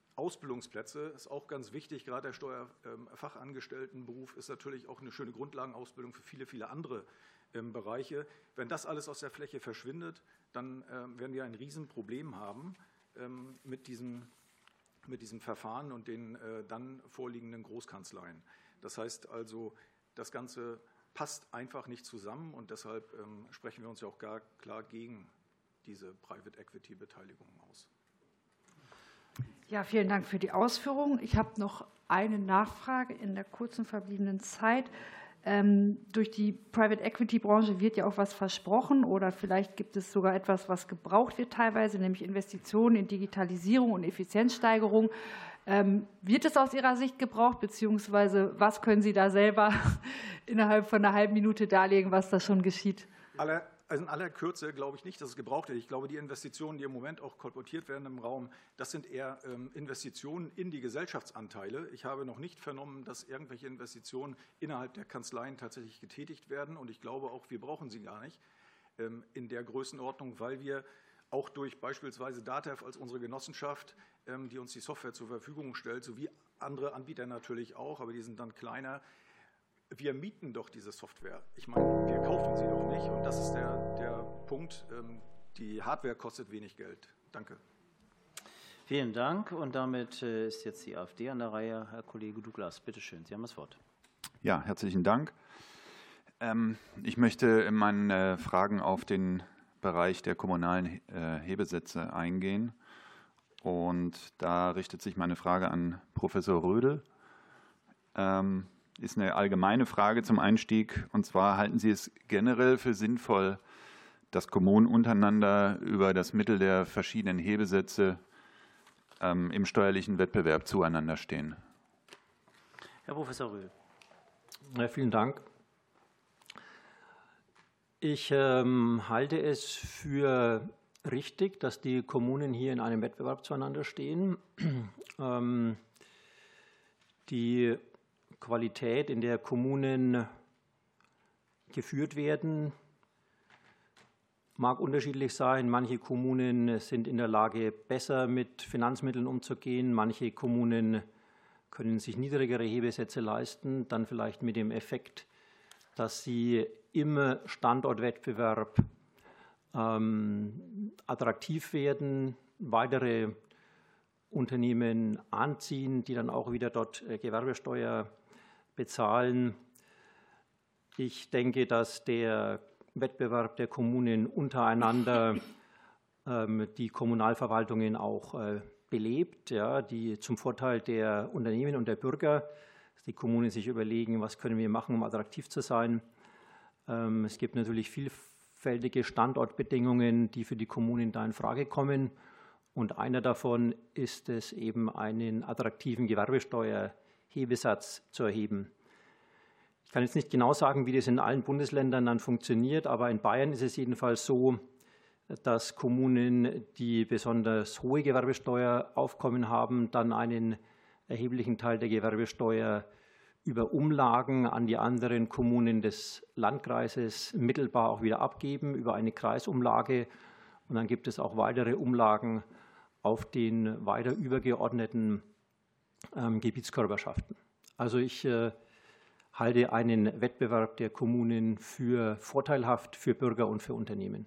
Ausbildungsplätze ist auch ganz wichtig. Gerade der Steuerfachangestelltenberuf ist natürlich auch eine schöne Grundlagenausbildung für viele, viele andere Bereiche. Wenn das alles aus der Fläche verschwindet, dann werden wir ein Riesenproblem haben mit diesem Verfahren und den dann vorliegenden Großkanzleien. Das heißt also, das Ganze passt einfach nicht zusammen und deshalb sprechen wir uns ja auch gar klar gegen diese Private Equity Beteiligung aus. Ja, vielen Dank für die Ausführungen. Ich habe noch eine Nachfrage in der kurzen verbliebenen Zeit. Durch die Private Equity Branche wird ja auch was versprochen oder vielleicht gibt es sogar etwas, was gebraucht wird teilweise, nämlich Investitionen in Digitalisierung und Effizienzsteigerung. Wird es aus Ihrer Sicht gebraucht, beziehungsweise was können Sie da selber innerhalb von einer halben Minute darlegen, was da schon geschieht? Also in aller Kürze glaube ich nicht, dass es gebraucht wird. Ich glaube, die Investitionen, die im Moment auch kolportiert werden im Raum, das sind eher Investitionen in die Gesellschaftsanteile. Ich habe noch nicht vernommen, dass irgendwelche Investitionen innerhalb der Kanzleien tatsächlich getätigt werden. Und ich glaube auch, wir brauchen sie gar nicht in der Größenordnung, weil wir auch durch beispielsweise DATEV als unsere Genossenschaft, die uns die Software zur Verfügung stellt, sowie andere Anbieter natürlich auch, aber die sind dann kleiner. Wir mieten doch diese Software. Ich meine, wir kaufen sie doch nicht. Und das ist der Punkt. Die Hardware kostet wenig Geld. Danke. Vielen Dank. Und damit ist jetzt die AfD an der Reihe. Herr Kollege Douglas, bitte schön, Sie haben das Wort. Ja, herzlichen Dank. Ich möchte in meinen Fragen auf den Bereich der kommunalen Hebesätze eingehen. Und da richtet sich meine Frage an Professor Rödel. Ist eine allgemeine Frage zum Einstieg. Und zwar, halten Sie es generell für sinnvoll, dass Kommunen untereinander über das Mittel der verschiedenen Hebesätze im steuerlichen Wettbewerb zueinander stehen? Herr Professor Röhl. Ja, vielen Dank. Ich halte es für richtig, dass die Kommunen hier in einem Wettbewerb zueinander stehen. Die Qualität, in der Kommunen geführt werden, mag unterschiedlich sein. Manche Kommunen sind in der Lage, besser mit Finanzmitteln umzugehen. Manche Kommunen können sich niedrigere Hebesätze leisten, dann vielleicht mit dem Effekt, dass sie im Standortwettbewerb attraktiv werden, weitere Unternehmen anziehen, die dann auch wieder dort Gewerbesteuer bezahlen. Ich denke, dass der Wettbewerb der Kommunen untereinander die Kommunalverwaltungen auch belebt, ja, die zum Vorteil der Unternehmen und der Bürger, dass die Kommunen sich überlegen, was können wir machen, um attraktiv zu sein. Es gibt natürlich vielfältige Standortbedingungen, die für die Kommunen da in Frage kommen. Und einer davon ist es eben, einen attraktiven Gewerbesteuerhebesatz zu erheben. Ich kann jetzt nicht genau sagen, wie das in allen Bundesländern dann funktioniert, aber in Bayern ist es jedenfalls so, dass Kommunen, die besonders hohe Gewerbesteueraufkommen haben, dann einen erheblichen Teil der Gewerbesteuer über Umlagen an die anderen Kommunen des Landkreises mittelbar auch wieder abgeben, über eine Kreisumlage. Und dann gibt es auch weitere Umlagen auf den weiter übergeordneten Gebietskörperschaften. Also ich halte einen Wettbewerb der Kommunen für vorteilhaft für Bürger und für Unternehmen.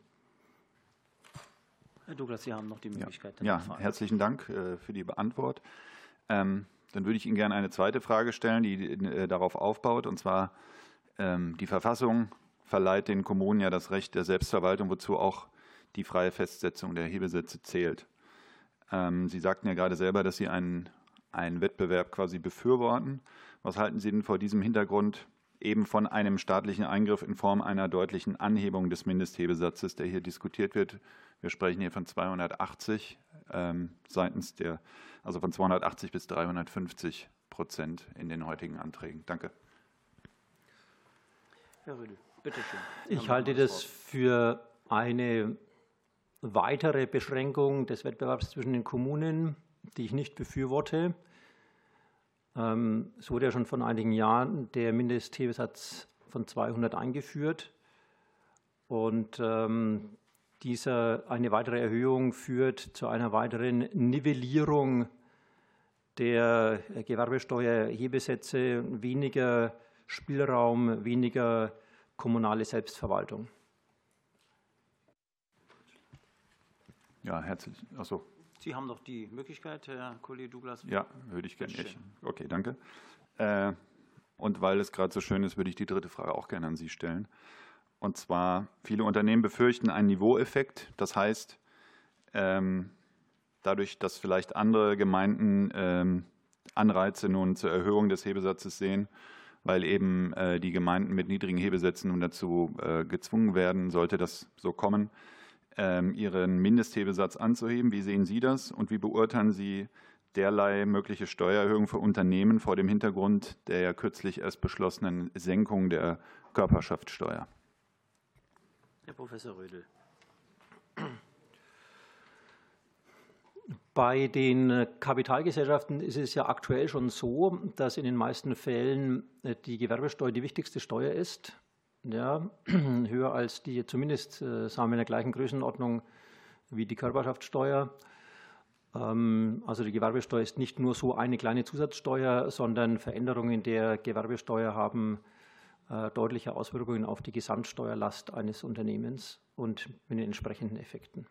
Herr Douglas, Sie haben noch die Möglichkeit. Ja, herzlichen Dank für die Antwort. Dann würde ich Ihnen gerne eine zweite Frage stellen, die darauf aufbaut. Und zwar, die Verfassung verleiht den Kommunen ja das Recht der Selbstverwaltung, wozu auch die freie Festsetzung der Hebesätze zählt. Sie sagten ja gerade selber, dass Sie einen Wettbewerb quasi befürworten. Was halten Sie denn vor diesem Hintergrund eben von einem staatlichen Eingriff in Form einer deutlichen Anhebung des Mindesthebesatzes, der hier diskutiert wird? Wir sprechen hier von 280 seitens der, also von 280 bis 350% in den heutigen Anträgen. Danke. Herr Rödel, bitte schön. Ich halte das für eine weitere Beschränkung des Wettbewerbs zwischen den Kommunen, die ich nicht befürworte. Es wurde ja schon vor einigen Jahren der Mindesthebesatz von 200 eingeführt. Und eine weitere Erhöhung führt zu einer weiteren Nivellierung der Gewerbesteuerhebesätze, weniger Spielraum, weniger kommunale Selbstverwaltung. Ja, herzlich. Achso. Sie haben noch die Möglichkeit, Herr Kollege Douglas. Ja, würde ich gerne. Okay, danke. Und weil es gerade so schön ist, würde ich die dritte Frage auch gerne an Sie stellen. Und zwar, viele Unternehmen befürchten einen Niveaueffekt. Das heißt, dadurch, dass vielleicht andere Gemeinden Anreize nun zur Erhöhung des Hebesatzes sehen, weil eben die Gemeinden mit niedrigen Hebesätzen nun dazu gezwungen werden, sollte das so kommen, ihren Mindesthebesatz anzuheben. Wie sehen Sie das und wie beurteilen Sie derlei mögliche Steuererhöhungen für Unternehmen vor dem Hintergrund der ja kürzlich erst beschlossenen Senkung der Körperschaftssteuer? Herr Professor Rödel. Bei den Kapitalgesellschaften ist es ja aktuell schon so, dass in den meisten Fällen die Gewerbesteuer die wichtigste Steuer ist. Ja, höher als die, zumindest sagen wir in der gleichen Größenordnung wie die Körperschaftssteuer. Also die Gewerbesteuer ist nicht nur so eine kleine Zusatzsteuer, sondern Veränderungen der Gewerbesteuer haben deutliche Auswirkungen auf die Gesamtsteuerlast eines Unternehmens und mit den entsprechenden Effekten.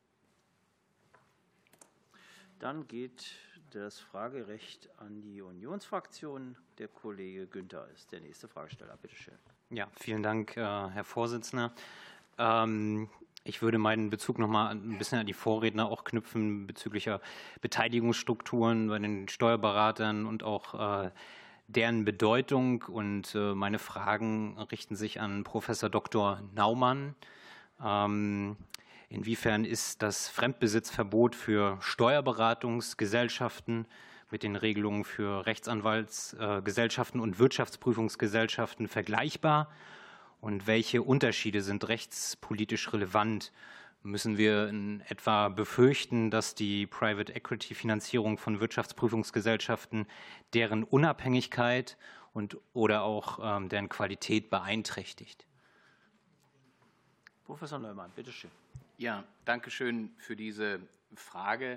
Dann geht das Fragerecht an die Unionsfraktion. Der Kollege Günther ist der nächste Fragesteller. Bitte schön. Ja, vielen Dank, Herr Vorsitzender. Ich würde meinen Bezug noch mal ein bisschen an die Vorredner auch knüpfen bezüglich Beteiligungsstrukturen bei den Steuerberatern und auch deren Bedeutung. Und meine Fragen richten sich an Professor Dr. Naumann. Inwiefern ist das Fremdbesitzverbot für Steuerberatungsgesellschaften mit den Regelungen für Rechtsanwaltsgesellschaften und Wirtschaftsprüfungsgesellschaften vergleichbar? Und welche Unterschiede sind rechtspolitisch relevant? Müssen wir in etwa befürchten, dass die Private Equity Finanzierung von Wirtschaftsprüfungsgesellschaften deren Unabhängigkeit oder auch deren Qualität beeinträchtigt? Professor Neumann, bitte schön. Ja, danke schön für diese Frage.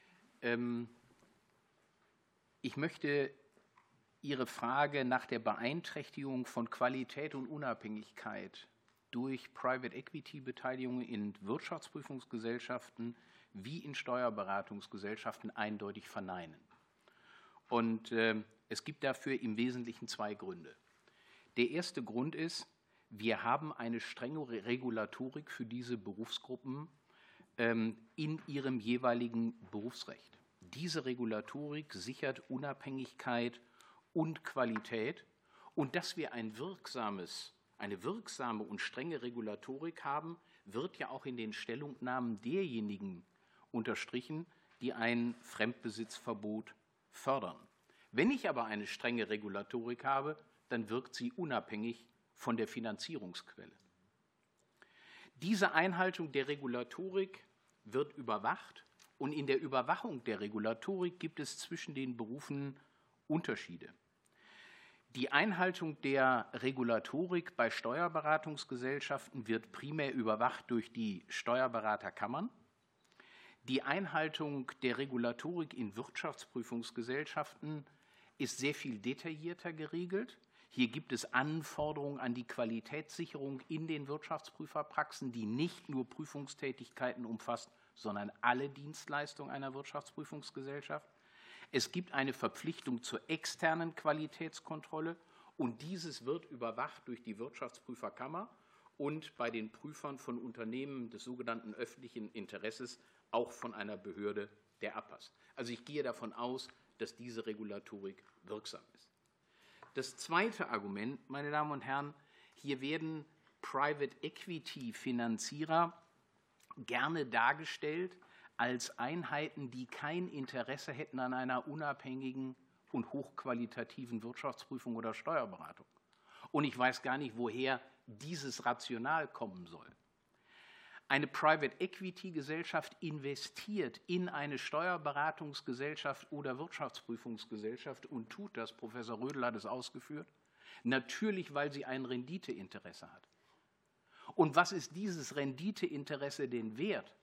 Ich möchte Ihre Frage nach der Beeinträchtigung von Qualität und Unabhängigkeit durch Private Equity Beteiligungen in Wirtschaftsprüfungsgesellschaften wie in Steuerberatungsgesellschaften eindeutig verneinen. Und es gibt dafür im Wesentlichen zwei Gründe. Der erste Grund ist, wir haben eine strenge Regulatorik für diese Berufsgruppen in ihrem jeweiligen Berufsrecht. Diese Regulatorik sichert Unabhängigkeit und Qualität. Und dass wir eine wirksame und strenge Regulatorik haben, wird ja auch in den Stellungnahmen derjenigen unterstrichen, die ein Fremdbesitzverbot fördern. Wenn ich aber eine strenge Regulatorik habe, dann wirkt sie unabhängig von der Finanzierungsquelle. Diese Einhaltung der Regulatorik wird überwacht und in der Überwachung der Regulatorik gibt es zwischen den Berufen Unterschiede. Die Einhaltung der Regulatorik bei Steuerberatungsgesellschaften wird primär überwacht durch die Steuerberaterkammern. Die Einhaltung der Regulatorik in Wirtschaftsprüfungsgesellschaften ist sehr viel detaillierter geregelt. Hier gibt es Anforderungen an die Qualitätssicherung in den Wirtschaftsprüferpraxen, die nicht nur Prüfungstätigkeiten umfasst, sondern alle Dienstleistungen einer Wirtschaftsprüfungsgesellschaft. Es gibt eine Verpflichtung zur externen Qualitätskontrolle und dieses wird überwacht durch die Wirtschaftsprüferkammer und bei den Prüfern von Unternehmen des sogenannten öffentlichen Interesses auch von einer Behörde der APAS. Also ich gehe davon aus, dass diese Regulatorik wirksam ist. Das zweite Argument, meine Damen und Herren, hier werden Private Equity Finanzierer gerne dargestellt als Einheiten, die kein Interesse hätten an einer unabhängigen und hochqualitativen Wirtschaftsprüfung oder Steuerberatung. Und ich weiß gar nicht, woher dieses Rational kommen soll. Eine Private Equity Gesellschaft investiert in eine Steuerberatungsgesellschaft oder Wirtschaftsprüfungsgesellschaft und tut das, Professor Rödel hat es ausgeführt, natürlich, weil sie ein Renditeinteresse hat. Und was ist dieses Renditeinteresse denn wert,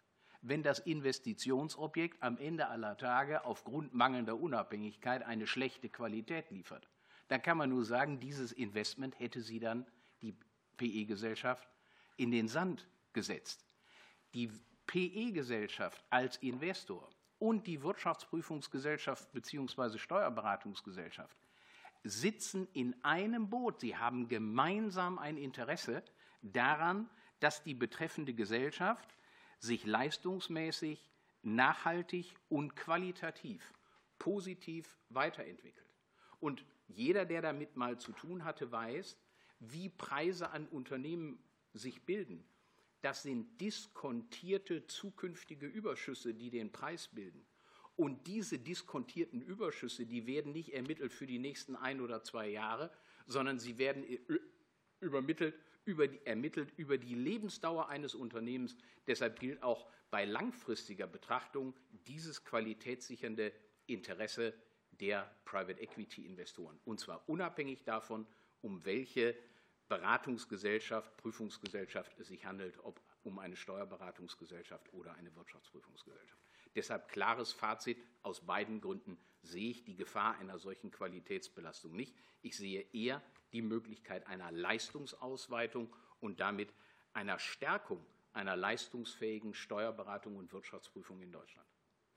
wenn das Investitionsobjekt am Ende aller Tage aufgrund mangelnder Unabhängigkeit eine schlechte Qualität liefert. Dann kann man nur sagen, dieses Investment hätte sie dann, die PE-Gesellschaft, in den Sand gesetzt. Die PE-Gesellschaft als Investor und die Wirtschaftsprüfungsgesellschaft bzw. Steuerberatungsgesellschaft sitzen in einem Boot. Sie haben gemeinsam ein Interesse daran, dass die betreffende Gesellschaft sich leistungsmäßig, nachhaltig und qualitativ positiv weiterentwickelt. Und jeder, der damit mal zu tun hatte, weiß, wie Preise an Unternehmen sich bilden. Das sind diskontierte zukünftige Überschüsse, die den Preis bilden. Und diese diskontierten Überschüsse, die werden nicht ermittelt für die nächsten 1 oder 2 Jahre, sondern sie werden ermittelt über die Lebensdauer eines Unternehmens. Deshalb gilt auch bei langfristiger Betrachtung dieses qualitätssichernde Interesse der Private Equity Investoren. Und zwar unabhängig davon, um welche Beratungsgesellschaft, Prüfungsgesellschaft es sich handelt, ob um eine Steuerberatungsgesellschaft oder eine Wirtschaftsprüfungsgesellschaft. Deshalb klares Fazit: Aus beiden Gründen sehe ich die Gefahr einer solchen Qualitätsbelastung nicht. Ich sehe eher die Möglichkeit einer Leistungsausweitung und damit einer Stärkung einer leistungsfähigen Steuerberatung und Wirtschaftsprüfung in Deutschland.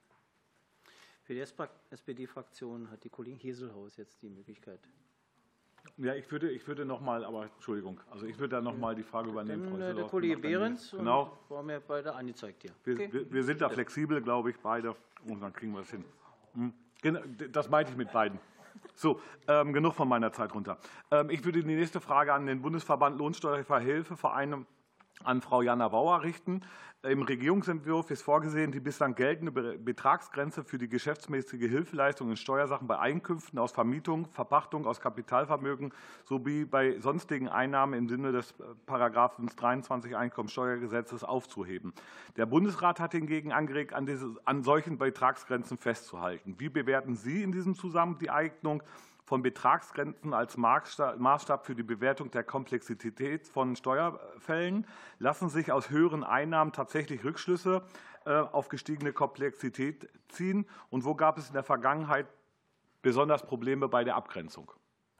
Für die SPD-Fraktion hat die Kollegin Hieselhaus jetzt die Möglichkeit. Ja, ich würde noch mal, aber Entschuldigung, also ich würde da noch mal die Frage übernehmen. Dann der Kollege Behrens, genau. War mir beide angezeigt hier. Wir sind da flexibel, glaube ich, beide, und dann kriegen wir es hin. Das meinte ich mit beiden. So, genug von meiner Zeit runter. Ich würde die nächste Frage an den Bundesverband Lohnsteuerhilfevereine an Frau Jana Bauer richten. Im Regierungsentwurf ist vorgesehen, die bislang geltende Betragsgrenze für die geschäftsmäßige Hilfeleistung in Steuersachen bei Einkünften aus Vermietung, Verpachtung, aus Kapitalvermögen sowie bei sonstigen Einnahmen im Sinne des § 23 Einkommensteuergesetzes aufzuheben. Der Bundesrat hat hingegen angeregt, an solchen Betragsgrenzen festzuhalten. Wie bewerten Sie in diesem Zusammenhang die Eignung von Betragsgrenzen als Maßstab für die Bewertung der Komplexität von Steuerfällen? Lassen sich aus höheren Einnahmen tatsächlich Rückschlüsse auf gestiegene Komplexität ziehen? Und wo gab es in der Vergangenheit besonders Probleme bei der Abgrenzung?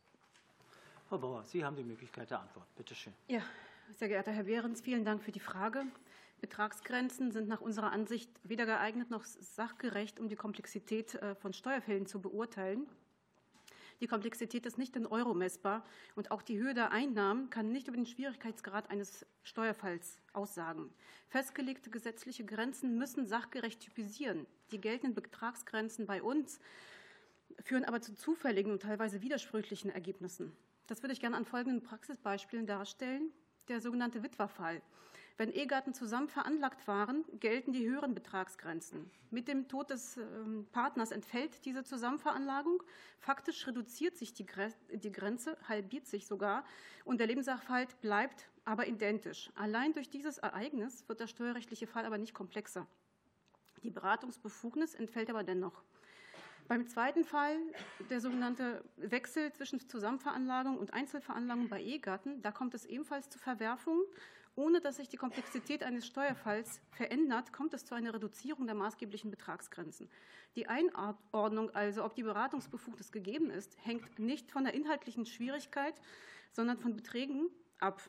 Frau Bauer, Sie haben die Möglichkeit der Antwort. Bitte schön. Ja, sehr geehrter Herr Behrens, vielen Dank für die Frage. Betragsgrenzen sind nach unserer Ansicht weder geeignet noch sachgerecht, um die Komplexität von Steuerfällen zu beurteilen. Die Komplexität ist nicht in Euro messbar und auch die Höhe der Einnahmen kann nicht über den Schwierigkeitsgrad eines Steuerfalls aussagen. Festgelegte gesetzliche Grenzen müssen sachgerecht typisieren. Die geltenden Betragsgrenzen bei uns führen aber zu zufälligen und teilweise widersprüchlichen Ergebnissen. Das würde ich gerne an folgenden Praxisbeispielen darstellen. Der sogenannte Witwerfall. Wenn Ehegatten zusammen veranlagt waren, gelten die höheren Betragsgrenzen. Mit dem Tod des Partners entfällt diese Zusammenveranlagung. Faktisch reduziert sich die Grenze, halbiert sich sogar, und der Lebenssachverhalt bleibt aber identisch. Allein durch dieses Ereignis wird der steuerrechtliche Fall aber nicht komplexer. Die Beratungsbefugnis entfällt aber dennoch. Beim zweiten Fall, der sogenannte Wechsel zwischen Zusammenveranlagung und Einzelveranlagung bei Ehegatten, da kommt es ebenfalls zu Verwerfungen. Ohne dass sich die Komplexität eines Steuerfalls verändert, kommt es zu einer Reduzierung der maßgeblichen Betragsgrenzen. Die Einordnung, also ob die Beratungsbefugnis gegeben ist, hängt nicht von der inhaltlichen Schwierigkeit, sondern von Beträgen ab.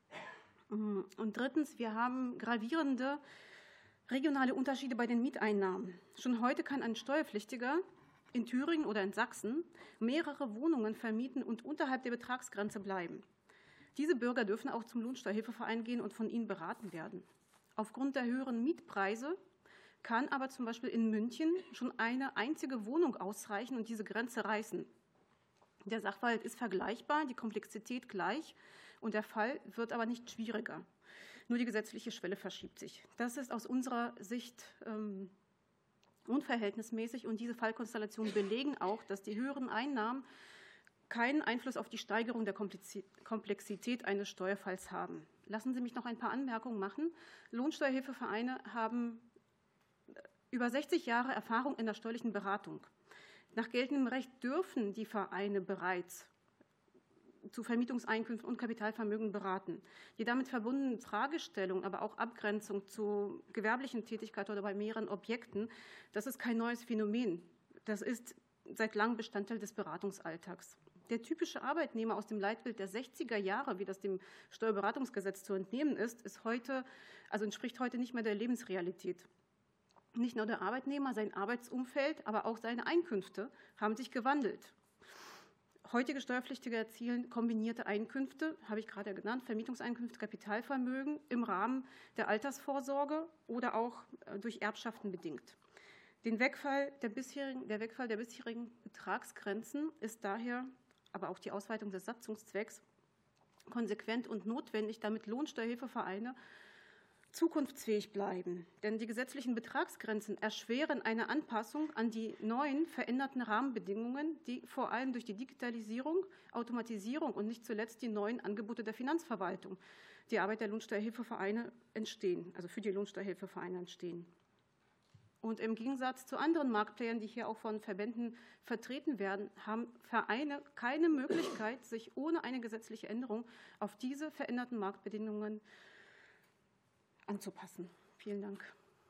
Und drittens, wir haben gravierende regionale Unterschiede bei den Mieteinnahmen. Schon heute kann ein Steuerpflichtiger in Thüringen oder in Sachsen mehrere Wohnungen vermieten und unterhalb der Betragsgrenze bleiben. Diese Bürger dürfen auch zum Lohnsteuerhilfeverein gehen und von ihnen beraten werden. Aufgrund der höheren Mietpreise kann aber zum Beispiel in München schon eine einzige Wohnung ausreichen und diese Grenze reißen. Der Sachverhalt ist vergleichbar, die Komplexität gleich und der Fall wird aber nicht schwieriger. Nur die gesetzliche Schwelle verschiebt sich. Das ist aus unserer Sicht unverhältnismäßig und diese Fallkonstellationen belegen auch, dass die höheren Einnahmen keinen Einfluss auf die Steigerung der Komplexität eines Steuerfalls haben. Lassen Sie mich noch ein paar Anmerkungen machen. Lohnsteuerhilfevereine haben über 60 Jahre Erfahrung in der steuerlichen Beratung. Nach geltendem Recht dürfen die Vereine bereits zu Vermietungseinkünften und Kapitalvermögen beraten. Die damit verbundenen Fragestellungen, aber auch Abgrenzung zu gewerblichen Tätigkeiten oder bei mehreren Objekten, das ist kein neues Phänomen. Das ist seit langem Bestandteil des Beratungsalltags. Der typische Arbeitnehmer aus dem Leitbild der 60er Jahre, wie das dem Steuerberatungsgesetz zu entnehmen ist, entspricht heute nicht mehr der Lebensrealität. Nicht nur der Arbeitnehmer, sein Arbeitsumfeld, aber auch seine Einkünfte haben sich gewandelt. Heutige Steuerpflichtige erzielen kombinierte Einkünfte, habe ich gerade genannt, Vermietungseinkünfte, Kapitalvermögen im Rahmen der Altersvorsorge oder auch durch Erbschaften bedingt. Der Wegfall der bisherigen Betragsgrenzen ist daher, aber auch die Ausweitung des Satzungszwecks, konsequent und notwendig, damit Lohnsteuerhilfevereine zukunftsfähig bleiben. Denn die gesetzlichen Betragsgrenzen erschweren eine Anpassung an die neuen veränderten Rahmenbedingungen, die vor allem durch die Digitalisierung, Automatisierung und nicht zuletzt die neuen Angebote der Finanzverwaltung, die Arbeit der Lohnsteuerhilfevereine entstehen, also für die Lohnsteuerhilfevereine entstehen. Und im Gegensatz zu anderen Marktplayern, die hier auch von Verbänden vertreten werden, haben Vereine keine Möglichkeit, sich ohne eine gesetzliche Änderung auf diese veränderten Marktbedingungen anzupassen. Vielen Dank.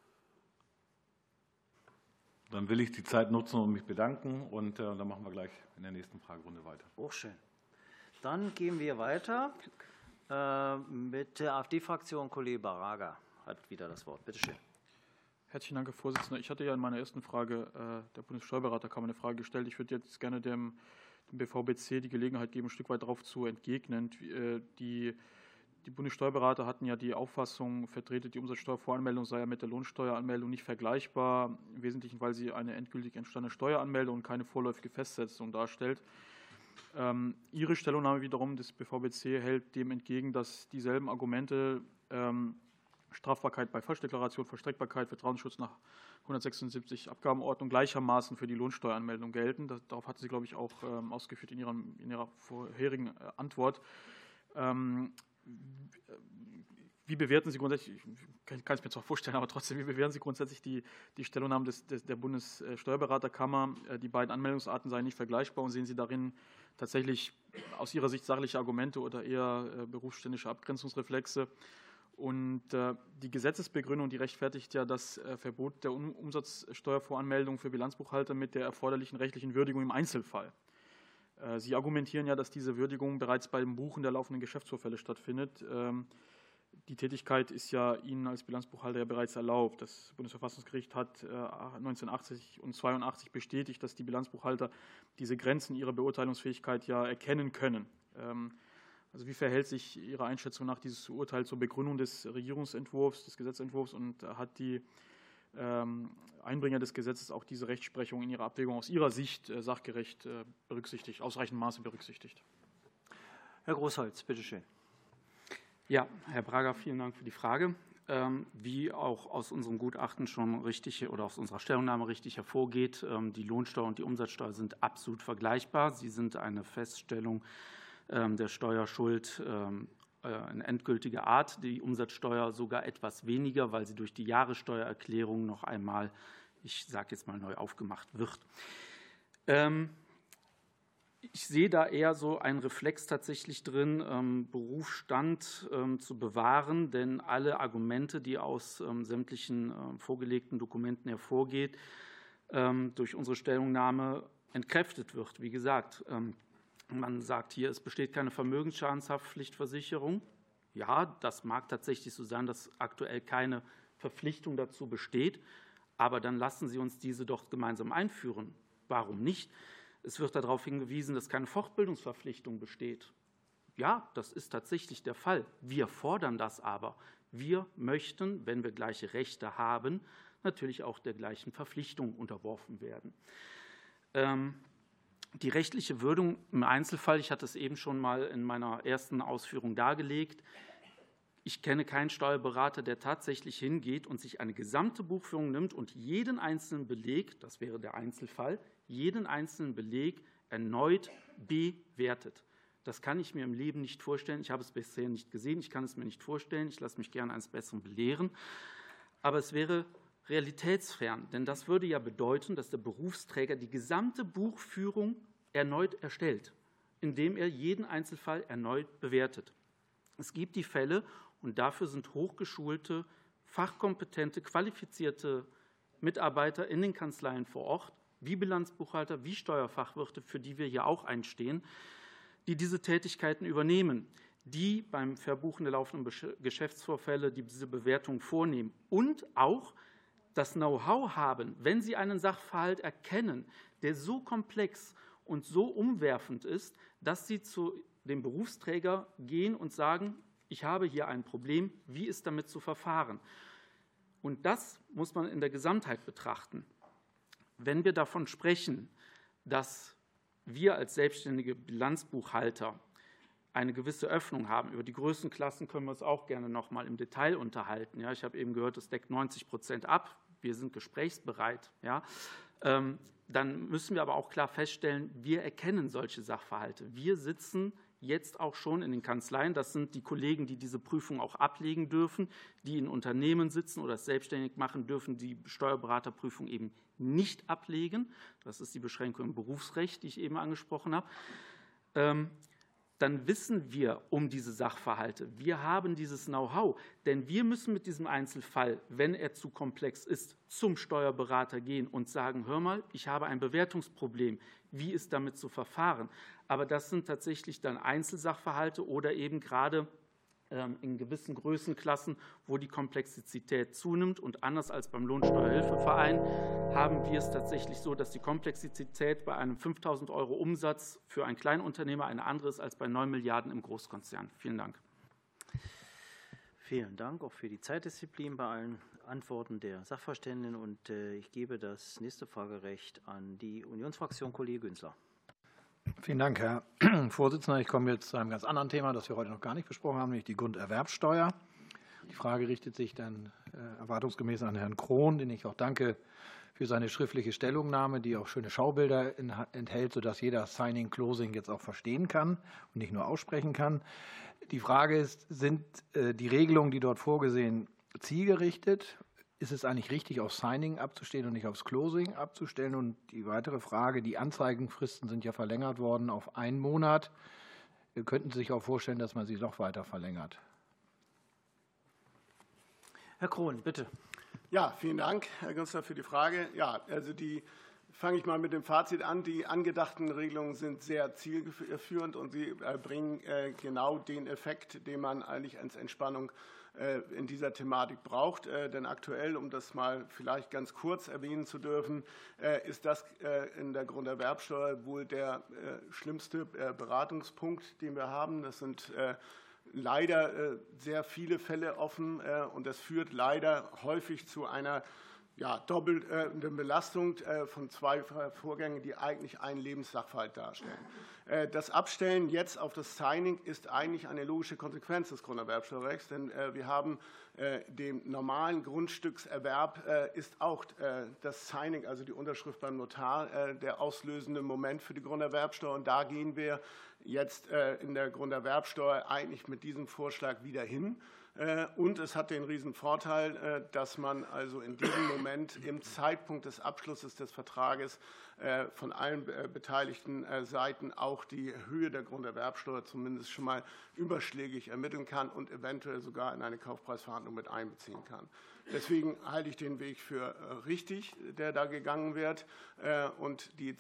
Dann will ich die Zeit nutzen und mich bedanken. Und dann machen wir gleich in der nächsten Fragerunde weiter. Hochschön. Dann gehen wir weiter mit der AfD-Fraktion. Kollege Baraga hat wieder das Wort. Bitte schön. Herzlichen Dank, Herr Vorsitzender. Ich hatte ja in meiner ersten Frage der Bundessteuerberaterkammer eine Frage gestellt. Ich würde jetzt gerne dem BVBC die Gelegenheit geben, ein Stück weit darauf zu entgegnen. Die Bundessteuerberater hatten ja die Auffassung vertreten, die Umsatzsteuervoranmeldung sei ja mit der Lohnsteueranmeldung nicht vergleichbar, im Wesentlichen, weil sie eine endgültig entstandene Steueranmeldung und keine vorläufige Festsetzung darstellt. Ihre Stellungnahme wiederum des BVBC hält dem entgegen, dass dieselben Argumente Strafbarkeit bei Falschdeklaration, Vollstreckbarkeit, Vertrauensschutz nach 176 Abgabenordnung gleichermaßen für die Lohnsteueranmeldung gelten. Darauf hatten Sie, glaube ich, auch ausgeführt in Ihrer vorherigen Antwort. Wie bewerten Sie grundsätzlich, ich kann es mir zwar vorstellen, aber trotzdem, wie bewerten Sie grundsätzlich die Stellungnahme der Bundessteuerberaterkammer? Die beiden Anmeldungsarten seien nicht vergleichbar und sehen Sie darin tatsächlich aus Ihrer Sicht sachliche Argumente oder eher berufsständische Abgrenzungsreflexe? Und die Gesetzesbegründung, die rechtfertigt ja das Verbot der Umsatzsteuervoranmeldung für Bilanzbuchhalter mit der erforderlichen rechtlichen Würdigung im Einzelfall. Sie argumentieren ja, dass diese Würdigung bereits beim Buchen der laufenden Geschäftsvorfälle stattfindet. Die Tätigkeit ist ja Ihnen als Bilanzbuchhalter ja bereits erlaubt. Das Bundesverfassungsgericht hat 1980 und 1982 bestätigt, dass die Bilanzbuchhalter diese Grenzen ihrer Beurteilungsfähigkeit ja erkennen können. Also wie verhält sich Ihre Einschätzung nach dieses Urteil zur Begründung des Regierungsentwurfs, des Gesetzentwurfs, und hat die Einbringer des Gesetzes auch diese Rechtsprechung in ihrer Abwägung aus Ihrer Sicht sachgerecht berücksichtigt, ausreichendem Maße berücksichtigt? Herr Großholz, bitte schön. Ja, Herr Braga, vielen Dank für die Frage. Wie auch aus unserem Gutachten schon richtig oder aus unserer Stellungnahme richtig hervorgeht, die Lohnsteuer und die Umsatzsteuer sind absolut vergleichbar. Sie sind eine Feststellung der Steuerschuld in endgültiger Art, die Umsatzsteuer sogar etwas weniger, weil sie durch die Jahressteuererklärung noch einmal, ich sage jetzt mal, neu aufgemacht wird. Ich sehe da eher so einen Reflex tatsächlich drin, Berufsstand zu bewahren, denn alle Argumente, die aus sämtlichen vorgelegten Dokumenten hervorgehen, durch unsere Stellungnahme entkräftet wird. Wie gesagt, man sagt hier, es besteht keine Vermögensschadenshaftpflichtversicherung. Ja, das mag tatsächlich so sein, dass aktuell keine Verpflichtung dazu besteht, aber dann lassen Sie uns diese doch gemeinsam einführen. Warum nicht? Es wird darauf hingewiesen, dass keine Fortbildungsverpflichtung besteht. Ja, das ist tatsächlich der Fall. Wir fordern das aber. Wir möchten, wenn wir gleiche Rechte haben, natürlich auch der gleichen Verpflichtung unterworfen werden. Die rechtliche Würdigung im Einzelfall, ich hatte es eben schon mal in meiner ersten Ausführung dargelegt, ich kenne keinen Steuerberater, der tatsächlich hingeht und sich eine gesamte Buchführung nimmt und jeden einzelnen Beleg, das wäre der Einzelfall, jeden einzelnen Beleg erneut bewertet. Das kann ich mir im Leben nicht vorstellen. Ich habe es bisher nicht gesehen, ich kann es mir nicht vorstellen. Ich lasse mich gerne eines Besseren belehren. Aber es wäre realitätsfern, denn das würde ja bedeuten, dass der Berufsträger die gesamte Buchführung erneut erstellt. indem er jeden Einzelfall erneut bewertet. Es gibt die Fälle, und dafür sind hochgeschulte, fachkompetente, qualifizierte Mitarbeiter in den Kanzleien vor Ort, wie Bilanzbuchhalter, wie Steuerfachwirte, für die wir hier auch einstehen, die diese Tätigkeiten übernehmen, die beim Verbuchen der laufenden Geschäftsvorfälle diese Bewertung vornehmen und auch das Know-how haben, wenn sie einen Sachverhalt erkennen, der so komplex und so umwerfend ist, dass sie zu dem Berufsträger gehen und sagen, ich habe hier ein Problem, wie ist damit zu verfahren? Und das muss man in der Gesamtheit betrachten. Wenn wir davon sprechen, dass wir als selbstständige Bilanzbuchhalter eine gewisse Öffnung haben, über die Größenklassen können wir uns auch gerne noch mal im Detail unterhalten. Ja, ich habe eben gehört, es deckt 90% ab, wir sind gesprächsbereit. Ja, dann müssen wir aber auch klar feststellen, wir erkennen solche Sachverhalte. Wir sitzen jetzt auch schon in den Kanzleien. Das sind die Kollegen, die diese Prüfung auch ablegen dürfen, die in Unternehmen sitzen oder es selbstständig machen, dürfen die Steuerberaterprüfung eben nicht ablegen. Das ist die Beschränkung im Berufsrecht, die ich eben angesprochen habe. Dann wissen wir um diese Sachverhalte. Wir haben dieses Know-how, denn wir müssen mit diesem Einzelfall, wenn er zu komplex ist, zum Steuerberater gehen und sagen, hör mal, ich habe ein Bewertungsproblem, wie ist damit zu verfahren? Aber das sind tatsächlich dann Einzelsachverhalte oder eben gerade in gewissen Größenklassen, wo die Komplexität zunimmt. Und anders als beim Lohnsteuerhilfeverein haben wir es tatsächlich so, dass die Komplexität bei einem 5.000 € Umsatz für einen Kleinunternehmer eine andere ist als bei 9 Milliarden im Großkonzern. Vielen Dank. Vielen Dank auch für die Zeitdisziplin bei allen Antworten der Sachverständigen. Und ich gebe das nächste Fragerecht an die Unionsfraktion, Kollege Günzler. Vielen Dank, Herr Vorsitzender. Ich komme jetzt zu einem ganz anderen Thema, das wir heute noch gar nicht besprochen haben, nämlich die Grunderwerbsteuer. Die Frage richtet sich dann erwartungsgemäß an Herrn Krohn, den ich auch danke für seine schriftliche Stellungnahme, die auch schöne Schaubilder enthält, sodass jeder Signing Closing jetzt auch verstehen kann und nicht nur aussprechen kann. Die Frage ist, sind die Regelungen, die dort vorgesehen, zielgerichtet? Ist es eigentlich richtig, auf Signing abzustellen und nicht aufs Closing abzustellen? Und die weitere Frage, die Anzeigenfristen sind ja verlängert worden auf 1 Monat. Könnten Sie sich auch vorstellen, dass man sie noch weiter verlängert? Herr Krohn, bitte. Ja, vielen Dank, Herr Günzler, für die Frage. Ja, also fange ich mal mit dem Fazit an. Die angedachten Regelungen sind sehr zielführend und sie bringen genau den Effekt, den man eigentlich als Entspannung in dieser Thematik braucht. Denn aktuell, um das mal vielleicht ganz kurz erwähnen zu dürfen, ist das in der Grunderwerbsteuer wohl der schlimmste Beratungspunkt, den wir haben. Das sind leider sehr viele Fälle offen und das führt leider häufig zu einer doppelten Belastung von 2 Vorgängen, die eigentlich einen Lebenssachverhalt darstellen. Das Abstellen jetzt auf das Signing ist eigentlich eine logische Konsequenz des Grunderwerbsteuerrechts, denn wir haben dem normalen Grundstückserwerb ist auch das Signing, also die Unterschrift beim Notar, der auslösende Moment für die Grunderwerbsteuer. Und da gehen wir jetzt in der Grunderwerbsteuer eigentlich mit diesem Vorschlag wieder hin. Und es hat den riesen Vorteil, dass man also in diesem Moment im Zeitpunkt des Abschlusses des Vertrages von allen beteiligten Seiten auch die Höhe der Grunderwerbsteuer zumindest schon mal überschlägig ermitteln kann und eventuell sogar in eine Kaufpreisverhandlung mit einbeziehen kann. Deswegen halte ich den Weg für richtig, der da gegangen wird. Und den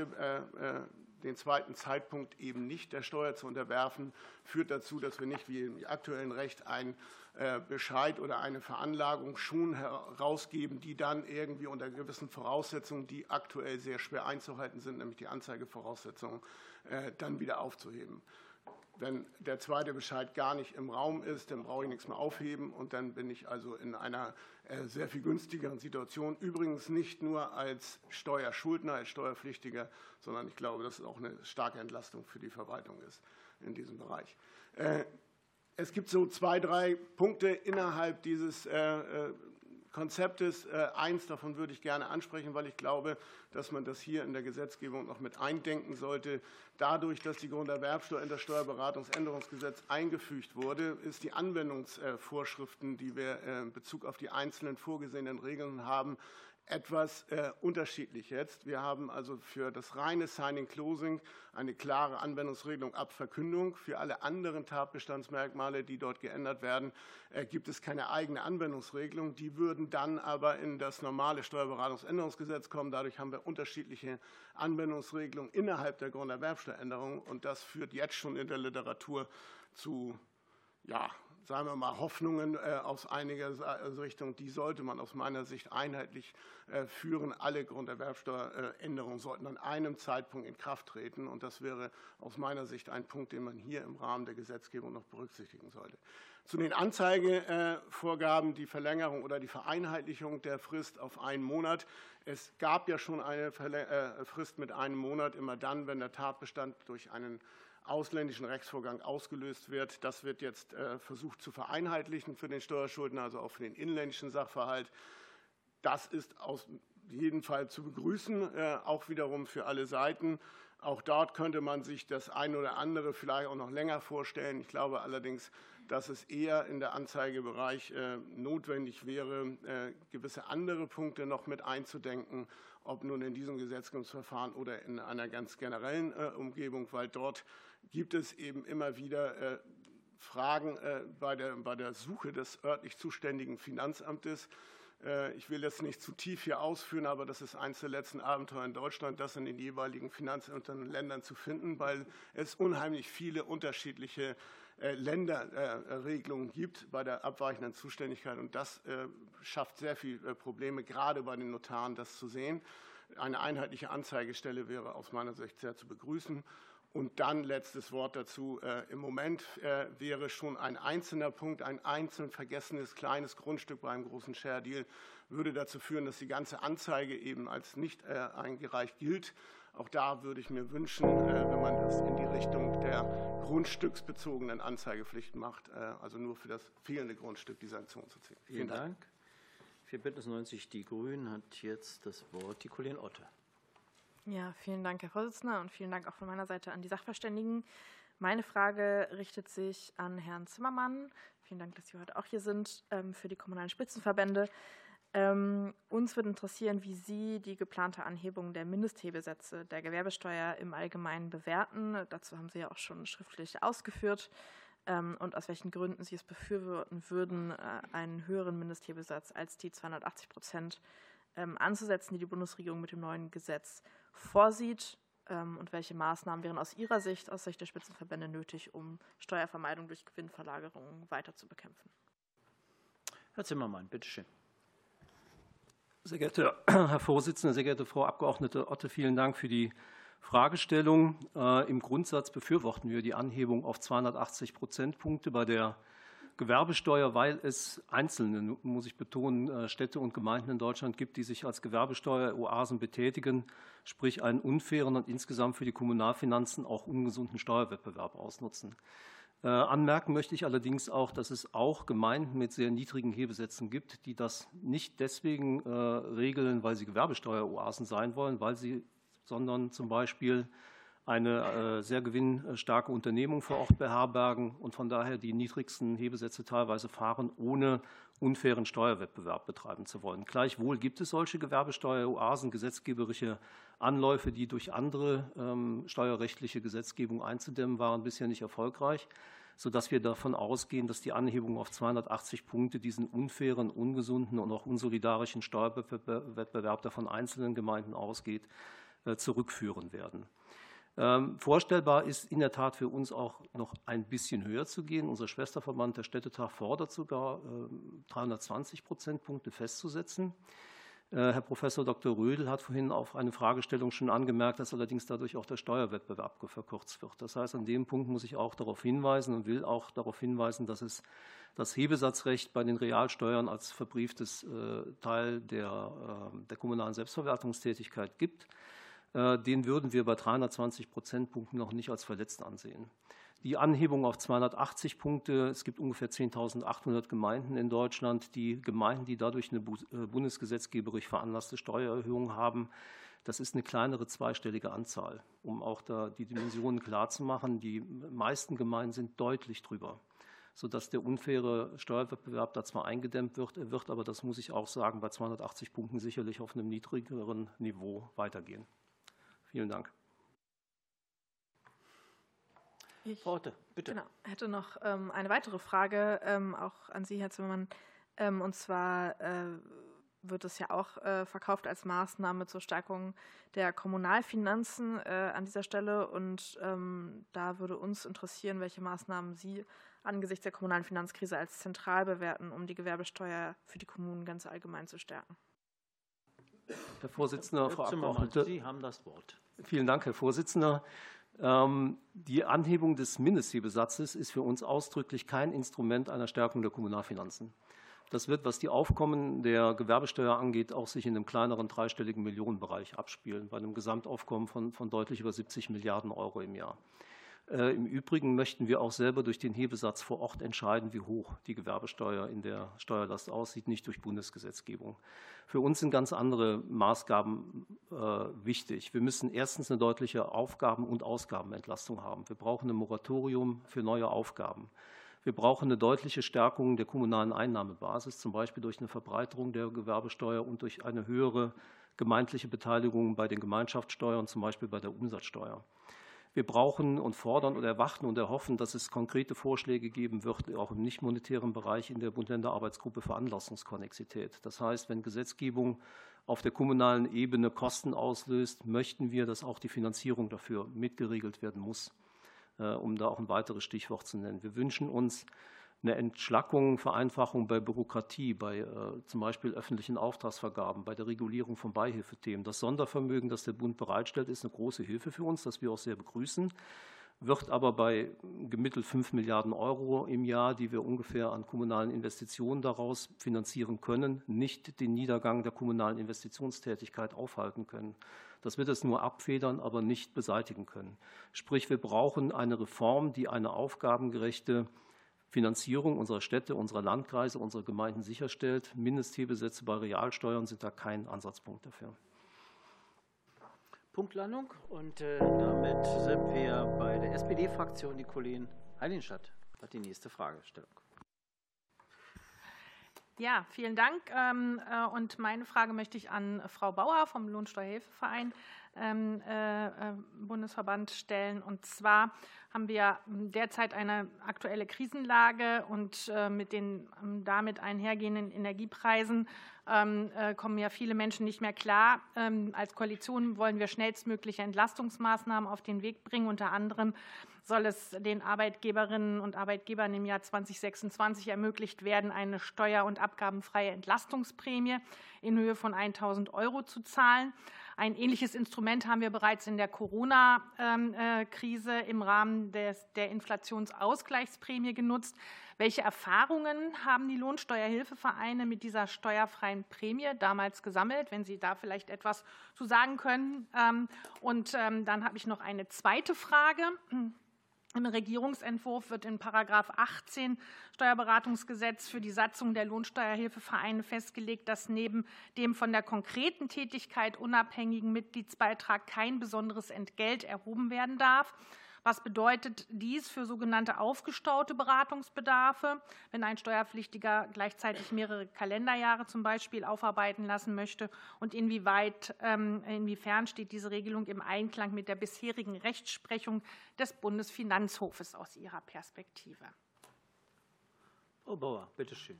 zweiten Zeitpunkt eben nicht der Steuer zu unterwerfen, führt dazu, dass wir nicht wie im aktuellen Recht einen Bescheid oder eine Veranlagung schon herausgeben, die dann irgendwie unter gewissen Voraussetzungen, die aktuell sehr schwer einzuhalten sind, nämlich die Anzeigevoraussetzungen, dann wieder aufzuheben. Wenn der zweite Bescheid gar nicht im Raum ist, dann brauche ich nichts mehr aufheben und dann bin ich also in einer sehr viel günstigeren Situation. Übrigens nicht nur als Steuerschuldner, als Steuerpflichtiger, sondern ich glaube, dass es auch eine starke Entlastung für die Verwaltung ist in diesem Bereich. Es gibt so 2, 3 Punkte innerhalb dieses Konzeptes. Eins davon würde ich gerne ansprechen, weil ich glaube, dass man das hier in der Gesetzgebung noch mit eindenken sollte. Dadurch, dass die Grunderwerbsteuer in das Steuerberatungsänderungsgesetz eingefügt wurde, ist die Anwendungsvorschriften, die wir in Bezug auf die einzelnen vorgesehenen Regeln haben, etwas unterschiedlich jetzt. Wir haben also für das reine Signing-Closing eine klare Anwendungsregelung ab Verkündung. Für alle anderen Tatbestandsmerkmale, die dort geändert werden, gibt es keine eigene Anwendungsregelung. Die würden dann aber in das normale Steuerberatungsänderungsgesetz kommen. Dadurch haben wir unterschiedliche Anwendungsregelungen innerhalb der Grunderwerbsteueränderung. Und das führt jetzt schon in der Literatur zu, ja, sagen wir mal, Hoffnungen aus einiger Richtung, die sollte man aus meiner Sicht einheitlich führen. Alle Grunderwerbsteueränderungen sollten an einem Zeitpunkt in Kraft treten. Und das wäre aus meiner Sicht ein Punkt, den man hier im Rahmen der Gesetzgebung noch berücksichtigen sollte. Zu den Anzeigevorgaben, die Verlängerung oder die Vereinheitlichung der Frist auf einen Monat. Es gab ja schon eine Frist mit einem Monat, immer dann, wenn der Tatbestand durch einen ausländischen Rechtsvorgang ausgelöst wird. Das wird jetzt versucht zu vereinheitlichen für den Steuerschuldner, also auch für den inländischen Sachverhalt. Das ist auf jeden Fall zu begrüßen, auch wiederum für alle Seiten. Auch dort könnte man sich das eine oder andere vielleicht auch noch länger vorstellen. Ich glaube allerdings, dass es eher in der Anzeigebereich notwendig wäre, gewisse andere Punkte noch mit einzudenken, ob nun in diesem Gesetzgebungsverfahren oder in einer ganz generellen Umgebung, weil dort gibt es eben immer wieder Fragen bei der Suche des örtlich zuständigen Finanzamtes. Ich will jetzt nicht zu tief hier ausführen, aber das ist eines der letzten Abenteuer in Deutschland, das in den jeweiligen Finanzämtern und Ländern zu finden, weil es unheimlich viele unterschiedliche Länderregelungen gibt bei der abweichenden Zuständigkeit. Und das schafft sehr viele Probleme, gerade bei den Notaren, das zu sehen. Eine einheitliche Anzeigestelle wäre aus meiner Sicht sehr zu begrüßen. Und dann letztes Wort dazu. Im Moment wäre schon ein einzelner Punkt, ein einzeln vergessenes kleines Grundstück bei einem großen Share-Deal, würde dazu führen, dass die ganze Anzeige eben als nicht eingereicht gilt. Auch da würde ich mir wünschen, wenn man das in die Richtung der grundstücksbezogenen Anzeigepflicht macht, also nur für das fehlende Grundstück die Sanktion zu ziehen. Vielen Dank. Für Bündnis 90 Die Grünen hat jetzt das Wort die Kollegin Otte. Ja, vielen Dank, Herr Vorsitzender, und vielen Dank auch von meiner Seite an die Sachverständigen. Meine Frage richtet sich an Herrn Zimmermann. Vielen Dank, dass Sie heute auch hier sind, für die kommunalen Spitzenverbände. Uns würde interessieren, wie Sie die geplante Anhebung der Mindesthebesätze der Gewerbesteuer im Allgemeinen bewerten. Dazu haben Sie ja auch schon schriftlich ausgeführt. Und aus welchen Gründen Sie es befürworten würden, einen höheren Mindesthebesatz als die 280% anzusetzen, die die Bundesregierung mit dem neuen Gesetz vorsieht, und welche Maßnahmen wären aus Ihrer Sicht, aus Sicht der Spitzenverbände, nötig, um Steuervermeidung durch Gewinnverlagerungen weiter zu bekämpfen? Herr Zimmermann, bitteschön. Sehr geehrter Herr Vorsitzender, sehr geehrte Frau Abgeordnete Otte, vielen Dank für die Fragestellung. Im Grundsatz befürworten wir die Anhebung auf 280 Prozentpunkte bei der Gewerbesteuer, weil es einzelne, muss ich betonen, Städte und Gemeinden in Deutschland gibt, die sich als Gewerbesteueroasen betätigen, sprich einen unfairen und insgesamt für die Kommunalfinanzen auch ungesunden Steuerwettbewerb ausnutzen. Anmerken möchte ich allerdings auch, dass es auch Gemeinden mit sehr niedrigen Hebesätzen gibt, die das nicht deswegen regeln, weil sie Gewerbesteueroasen sein wollen, sondern zum Beispiel eine sehr gewinnstarke Unternehmung vor Ort beherbergen und von daher die niedrigsten Hebesätze teilweise fahren, ohne unfairen Steuerwettbewerb betreiben zu wollen. Gleichwohl gibt es solche Gewerbesteueroasen, gesetzgeberische Anläufe, die durch andere steuerrechtliche Gesetzgebung einzudämmen waren, bisher nicht erfolgreich, sodass wir davon ausgehen, dass die Anhebung auf 280 Punkte diesen unfairen, ungesunden und auch unsolidarischen Steuerwettbewerb, der von einzelnen Gemeinden ausgeht, zurückführen werden. Vorstellbar ist in der Tat für uns auch noch ein bisschen höher zu gehen. Unser Schwesterverband, der Städtetag, fordert sogar 320 Prozentpunkte festzusetzen. Herr Professor Dr. Rödel hat vorhin auf eine Fragestellung schon angemerkt, dass allerdings dadurch auch der Steuerwettbewerb verkürzt wird. Das heißt, an dem Punkt muss ich auch darauf hinweisen und will auch darauf hinweisen, dass es das Hebesatzrecht bei den Realsteuern als verbrieftes Teil der kommunalen Selbstverwaltungstätigkeit gibt. Den würden wir bei 320 Prozentpunkten noch nicht als verletzt ansehen. Die Anhebung auf 280 Punkte, es gibt ungefähr 10.800 Gemeinden in Deutschland. Die Gemeinden, die dadurch eine bundesgesetzgeberisch veranlasste Steuererhöhung haben, das ist eine kleinere zweistellige Anzahl, um auch da die Dimensionen klar zu machen. Die meisten Gemeinden sind deutlich drüber. sodass der unfaire Steuerwettbewerb da zwar eingedämmt wird, er wird aber, das muss ich auch sagen, bei 280 Punkten sicherlich auf einem niedrigeren Niveau weitergehen. Vielen Dank. Frau Otte, bitte. Genau, hätte noch eine weitere Frage, auch an Sie, Herr Zimmermann. Und zwar wird es ja auch verkauft als Maßnahme zur Stärkung der Kommunalfinanzen an dieser Stelle. Und da würde uns interessieren, welche Maßnahmen Sie angesichts der kommunalen Finanzkrise als zentral bewerten, um die Gewerbesteuer für die Kommunen ganz allgemein zu stärken. Herr Vorsitzender, Frau Abgeordnete, Sie haben das Wort. Vielen Dank, Herr Vorsitzender. Die Anhebung des Mindesthebesatzes ist für uns ausdrücklich kein Instrument einer Stärkung der Kommunalfinanzen. Das wird, was die Aufkommen der Gewerbesteuer angeht, auch sich in einem kleineren dreistelligen Millionenbereich abspielen, bei einem Gesamtaufkommen von deutlich über 70 Milliarden Euro im Jahr. Im Übrigen möchten wir auch selber durch den Hebesatz vor Ort entscheiden, wie hoch die Gewerbesteuer in der Steuerlast aussieht, nicht durch Bundesgesetzgebung. Für uns sind ganz andere Maßgaben wichtig. Wir müssen erstens eine deutliche Aufgaben- und Ausgabenentlastung haben. Wir brauchen ein Moratorium für neue Aufgaben. Wir brauchen eine deutliche Stärkung der kommunalen Einnahmebasis, zum Beispiel durch eine Verbreiterung der Gewerbesteuer und durch eine höhere gemeindliche Beteiligung bei den Gemeinschaftssteuern, zum Beispiel bei der Umsatzsteuer. Wir brauchen und fordern und erwarten und erhoffen, dass es konkrete Vorschläge geben wird, auch im nicht monetären Bereich in der Bund-Länder-Arbeitsgruppe für Anlassungskonnexität. Das heißt, wenn Gesetzgebung auf der kommunalen Ebene Kosten auslöst, möchten wir, dass auch die Finanzierung dafür mitgeregelt werden muss, um da auch ein weiteres Stichwort zu nennen. Wir wünschen uns eine Entschlackung, Vereinfachung bei Bürokratie, bei zum Beispiel öffentlichen Auftragsvergaben, bei der Regulierung von Beihilfethemen. Das Sondervermögen, das der Bund bereitstellt, ist eine große Hilfe für uns, das wir auch sehr begrüßen, wird aber bei gemittelt 5 Milliarden Euro im Jahr, die wir ungefähr an kommunalen Investitionen daraus finanzieren können, nicht den Niedergang der kommunalen Investitionstätigkeit aufhalten können. Das wird es nur abfedern, aber nicht beseitigen können. Sprich, wir brauchen eine Reform, die eine aufgabengerechte Finanzierung unserer Städte, unserer Landkreise, unserer Gemeinden sicherstellt. Mindesthebesätze bei Realsteuern sind da kein Ansatzpunkt dafür. Punktlandung. Und damit sind wir bei der SPD-Fraktion. Die Kollegin Heiligenstadt hat die nächste Fragestellung. Ja, vielen Dank. Und meine Frage möchte ich an Frau Bauer vom Lohnsteuerhilfeverein Bundesverband stellen. Und zwar haben wir derzeit eine aktuelle Krisenlage und mit den damit einhergehenden Energiepreisen kommen ja viele Menschen nicht mehr klar. Als Koalition wollen wir schnellstmögliche Entlastungsmaßnahmen auf den Weg bringen. Unter anderem soll es den Arbeitgeberinnen und Arbeitgebern im Jahr 2026 ermöglicht werden, eine steuer- und abgabenfreie Entlastungsprämie in Höhe von 1.000 € zu zahlen. Ein ähnliches Instrument haben wir bereits in der Corona-Krise im Rahmen der Inflationsausgleichsprämie genutzt. Welche Erfahrungen haben die Lohnsteuerhilfevereine mit dieser steuerfreien Prämie damals gesammelt, wenn Sie da vielleicht etwas zu sagen können? Und dann habe ich noch eine zweite Frage. Im Regierungsentwurf wird in § 18 Steuerberatungsgesetz für die Satzung der Lohnsteuerhilfevereine festgelegt, dass neben dem von der konkreten Tätigkeit unabhängigen Mitgliedsbeitrag kein besonderes Entgelt erhoben werden darf. Was bedeutet dies für sogenannte aufgestaute Beratungsbedarfe, wenn ein Steuerpflichtiger gleichzeitig mehrere Kalenderjahre zum Beispiel aufarbeiten lassen möchte? Und inwiefern steht diese Regelung im Einklang mit der bisherigen Rechtsprechung des Bundesfinanzhofes aus Ihrer Perspektive? Frau Bauer, bitteschön.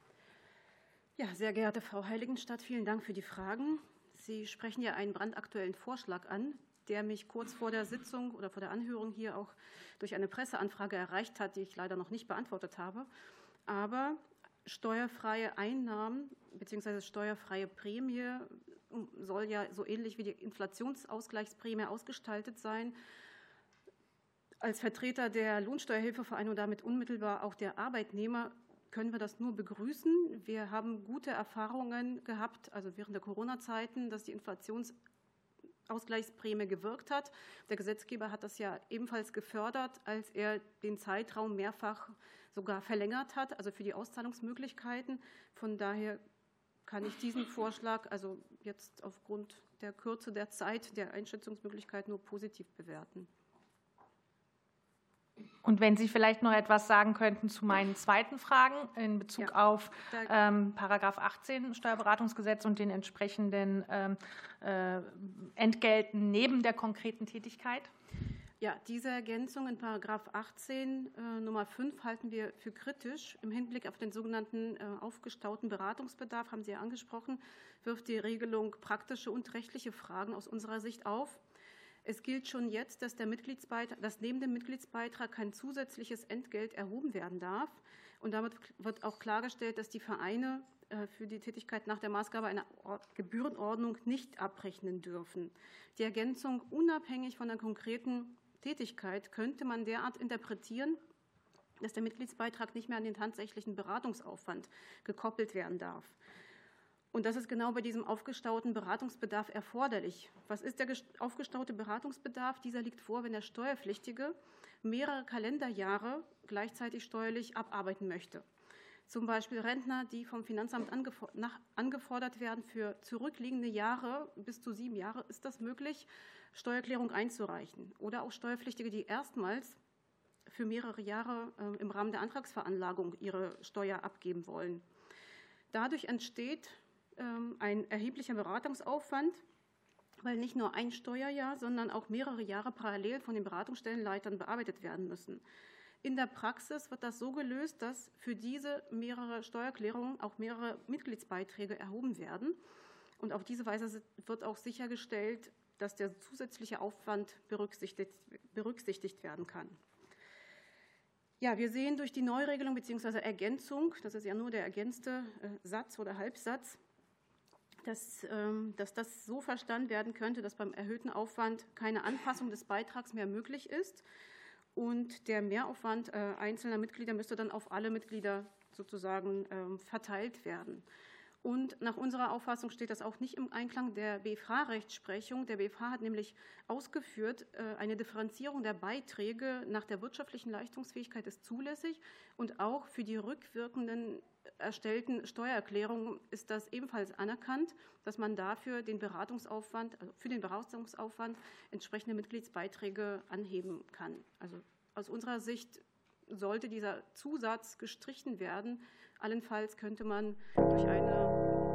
Ja, sehr geehrte Frau Heiligenstadt, vielen Dank für die Fragen. Sie sprechen ja einen brandaktuellen Vorschlag an, der mich kurz vor der Sitzung oder vor der Anhörung hier auch durch eine Presseanfrage erreicht hat, die ich leider noch nicht beantwortet habe. Aber steuerfreie Einnahmen bzw. steuerfreie Prämie soll ja so ähnlich wie die Inflationsausgleichsprämie ausgestaltet sein. Als Vertreter der Lohnsteuerhilfevereine und damit unmittelbar auch der Arbeitnehmer können wir das nur begrüßen. Wir haben gute Erfahrungen gehabt, also während der Corona-Zeiten, dass die Inflationsausgleichsprämie gewirkt hat. Der Gesetzgeber hat das ja ebenfalls gefördert, als er den Zeitraum mehrfach sogar verlängert hat, also für die Auszahlungsmöglichkeiten. Von daher kann ich diesen Vorschlag also jetzt aufgrund der Kürze der Zeit der Einschätzungsmöglichkeit nur positiv bewerten. Und wenn Sie vielleicht noch etwas sagen könnten zu meinen zweiten Fragen in Bezug auf Paragraph 18 Steuerberatungsgesetz und den entsprechenden Entgelten neben der konkreten Tätigkeit. Ja, diese Ergänzung in Paragraph 18 Nummer 5 halten wir für kritisch. Im Hinblick auf den sogenannten aufgestauten Beratungsbedarf, haben Sie ja angesprochen, wirft die Regelung praktische und rechtliche Fragen aus unserer Sicht auf. Es gilt schon jetzt, dass neben dem Mitgliedsbeitrag kein zusätzliches Entgelt erhoben werden darf. Und damit wird auch klargestellt, dass die Vereine für die Tätigkeit nach der Maßgabe einer Gebührenordnung nicht abrechnen dürfen. Die Ergänzung unabhängig von der konkreten Tätigkeit könnte man derart interpretieren, dass der Mitgliedsbeitrag nicht mehr an den tatsächlichen Beratungsaufwand gekoppelt werden darf. Und das ist genau bei diesem aufgestauten Beratungsbedarf erforderlich. Was ist der aufgestaute Beratungsbedarf? Dieser liegt vor, wenn der Steuerpflichtige mehrere Kalenderjahre gleichzeitig steuerlich abarbeiten möchte. Zum Beispiel Rentner, die vom Finanzamt angefordert werden für zurückliegende Jahre, bis zu 7 Jahre, ist das möglich, Steuererklärung einzureichen. Oder auch Steuerpflichtige, die erstmals für mehrere Jahre im Rahmen der Antragsveranlagung ihre Steuer abgeben wollen. Dadurch entsteht ein erheblicher Beratungsaufwand, weil nicht nur ein Steuerjahr, sondern auch mehrere Jahre parallel von den Beratungsstellenleitern bearbeitet werden müssen. In der Praxis wird das so gelöst, dass für diese mehrere Steuererklärungen auch mehrere Mitgliedsbeiträge erhoben werden. Und auf diese Weise wird auch sichergestellt, dass der zusätzliche Aufwand berücksichtigt werden kann. Ja, wir sehen durch die Neuregelung bzw. Ergänzung, das ist ja nur der ergänzte Satz oder Halbsatz, dass das so verstanden werden könnte, dass beim erhöhten Aufwand keine Anpassung des Beitrags mehr möglich ist und der Mehraufwand einzelner Mitglieder müsste dann auf alle Mitglieder sozusagen verteilt werden. Und nach unserer Auffassung steht das auch nicht im Einklang der BFH-Rechtsprechung. Der BFH hat nämlich ausgeführt, eine Differenzierung der Beiträge nach der wirtschaftlichen Leistungsfähigkeit ist zulässig und auch für die rückwirkenden erstellten Steuererklärungen ist das ebenfalls anerkannt, dass man dafür den Beratungsaufwand, also für den Beratungsaufwand entsprechende Mitgliedsbeiträge anheben kann. Also aus unserer Sicht sollte dieser Zusatz gestrichen werden. Allenfalls könnte man durch eine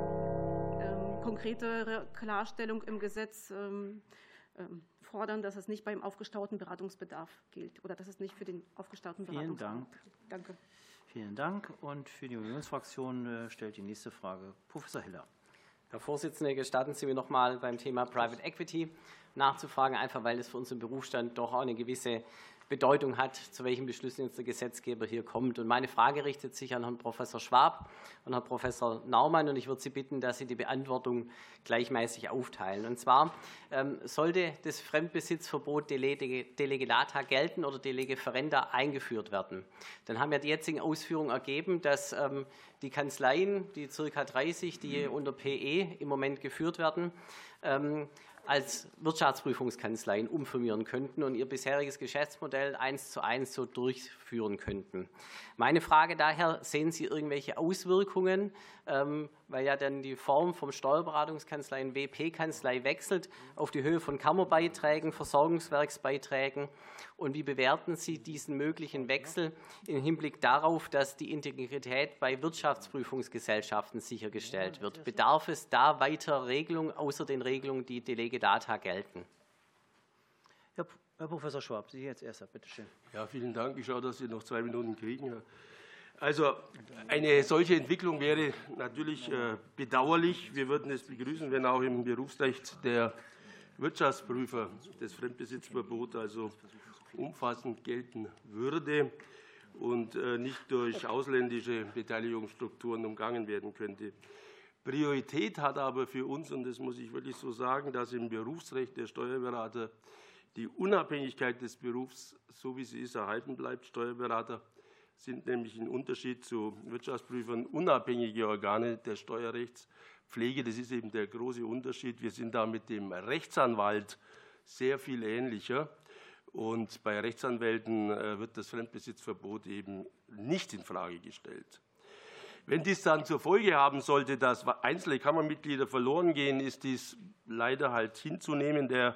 konkrete Klarstellung im Gesetz fordern, dass es nicht beim aufgestauten Beratungsbedarf gilt oder dass es nicht für den aufgestauten Beratungsbedarf gilt. Vielen Dank. Danke. Vielen Dank. Und für die Unionsfraktion stellt die nächste Frage Professor Hiller. Herr Vorsitzender, gestatten Sie mir noch mal beim Thema Private Equity nachzufragen, einfach weil es für unseren Berufsstand doch auch eine gewisse Bedeutung hat, zu welchen Beschlüssen jetzt der Gesetzgeber hier kommt. Und meine Frage richtet sich an Herrn Professor Schwab und Herrn Professor Naumann. Und ich würde Sie bitten, dass Sie die Beantwortung gleichmäßig aufteilen. Und zwar sollte das Fremdbesitzverbot de lege lata gelten oder de lege ferenda eingeführt werden. Dann haben ja die jetzigen Ausführungen ergeben, dass die Kanzleien, die ca. 30, die unter PE im Moment geführt werden, als Wirtschaftsprüfungskanzleien umfirmieren könnten und ihr bisheriges Geschäftsmodell 1:1 so durchführen könnten. Meine Frage daher, sehen Sie irgendwelche Auswirkungen, weil ja dann die Form vom Steuerberatungskanzlei in WP-Kanzlei wechselt, auf die Höhe von Kammerbeiträgen, Versorgungswerksbeiträgen, und wie bewerten Sie diesen möglichen Wechsel im Hinblick darauf, dass die Integrität bei Wirtschaftsprüfungsgesellschaften sichergestellt wird? Bedarf es da weiter Regelungen außer den Regelungen, die de lege data gelten? Herr Professor Schwab, Sie jetzt erst, bitte schön. Ja, vielen Dank. Ich schaue, dass Sie noch 2 Minuten kriegen. Also eine solche Entwicklung wäre natürlich bedauerlich. Wir würden es begrüßen, wenn auch im Berufsrecht der Wirtschaftsprüfer das Fremdbesitzverbot also umfassend gelten würde und nicht durch ausländische Beteiligungsstrukturen umgangen werden könnte. Priorität hat aber für uns, und das muss ich wirklich so sagen, dass im Berufsrecht der Steuerberater die Unabhängigkeit des Berufs, so wie sie ist, erhalten bleibt. Steuerberater sind nämlich im Unterschied zu Wirtschaftsprüfern unabhängige Organe der Steuerrechtspflege. Das ist eben der große Unterschied. Wir sind da mit dem Rechtsanwalt sehr viel ähnlicher. Und bei Rechtsanwälten wird das Fremdbesitzverbot eben nicht infrage gestellt. Wenn dies dann zur Folge haben sollte, dass einzelne Kammermitglieder verloren gehen, ist dies leider halt hinzunehmen. Der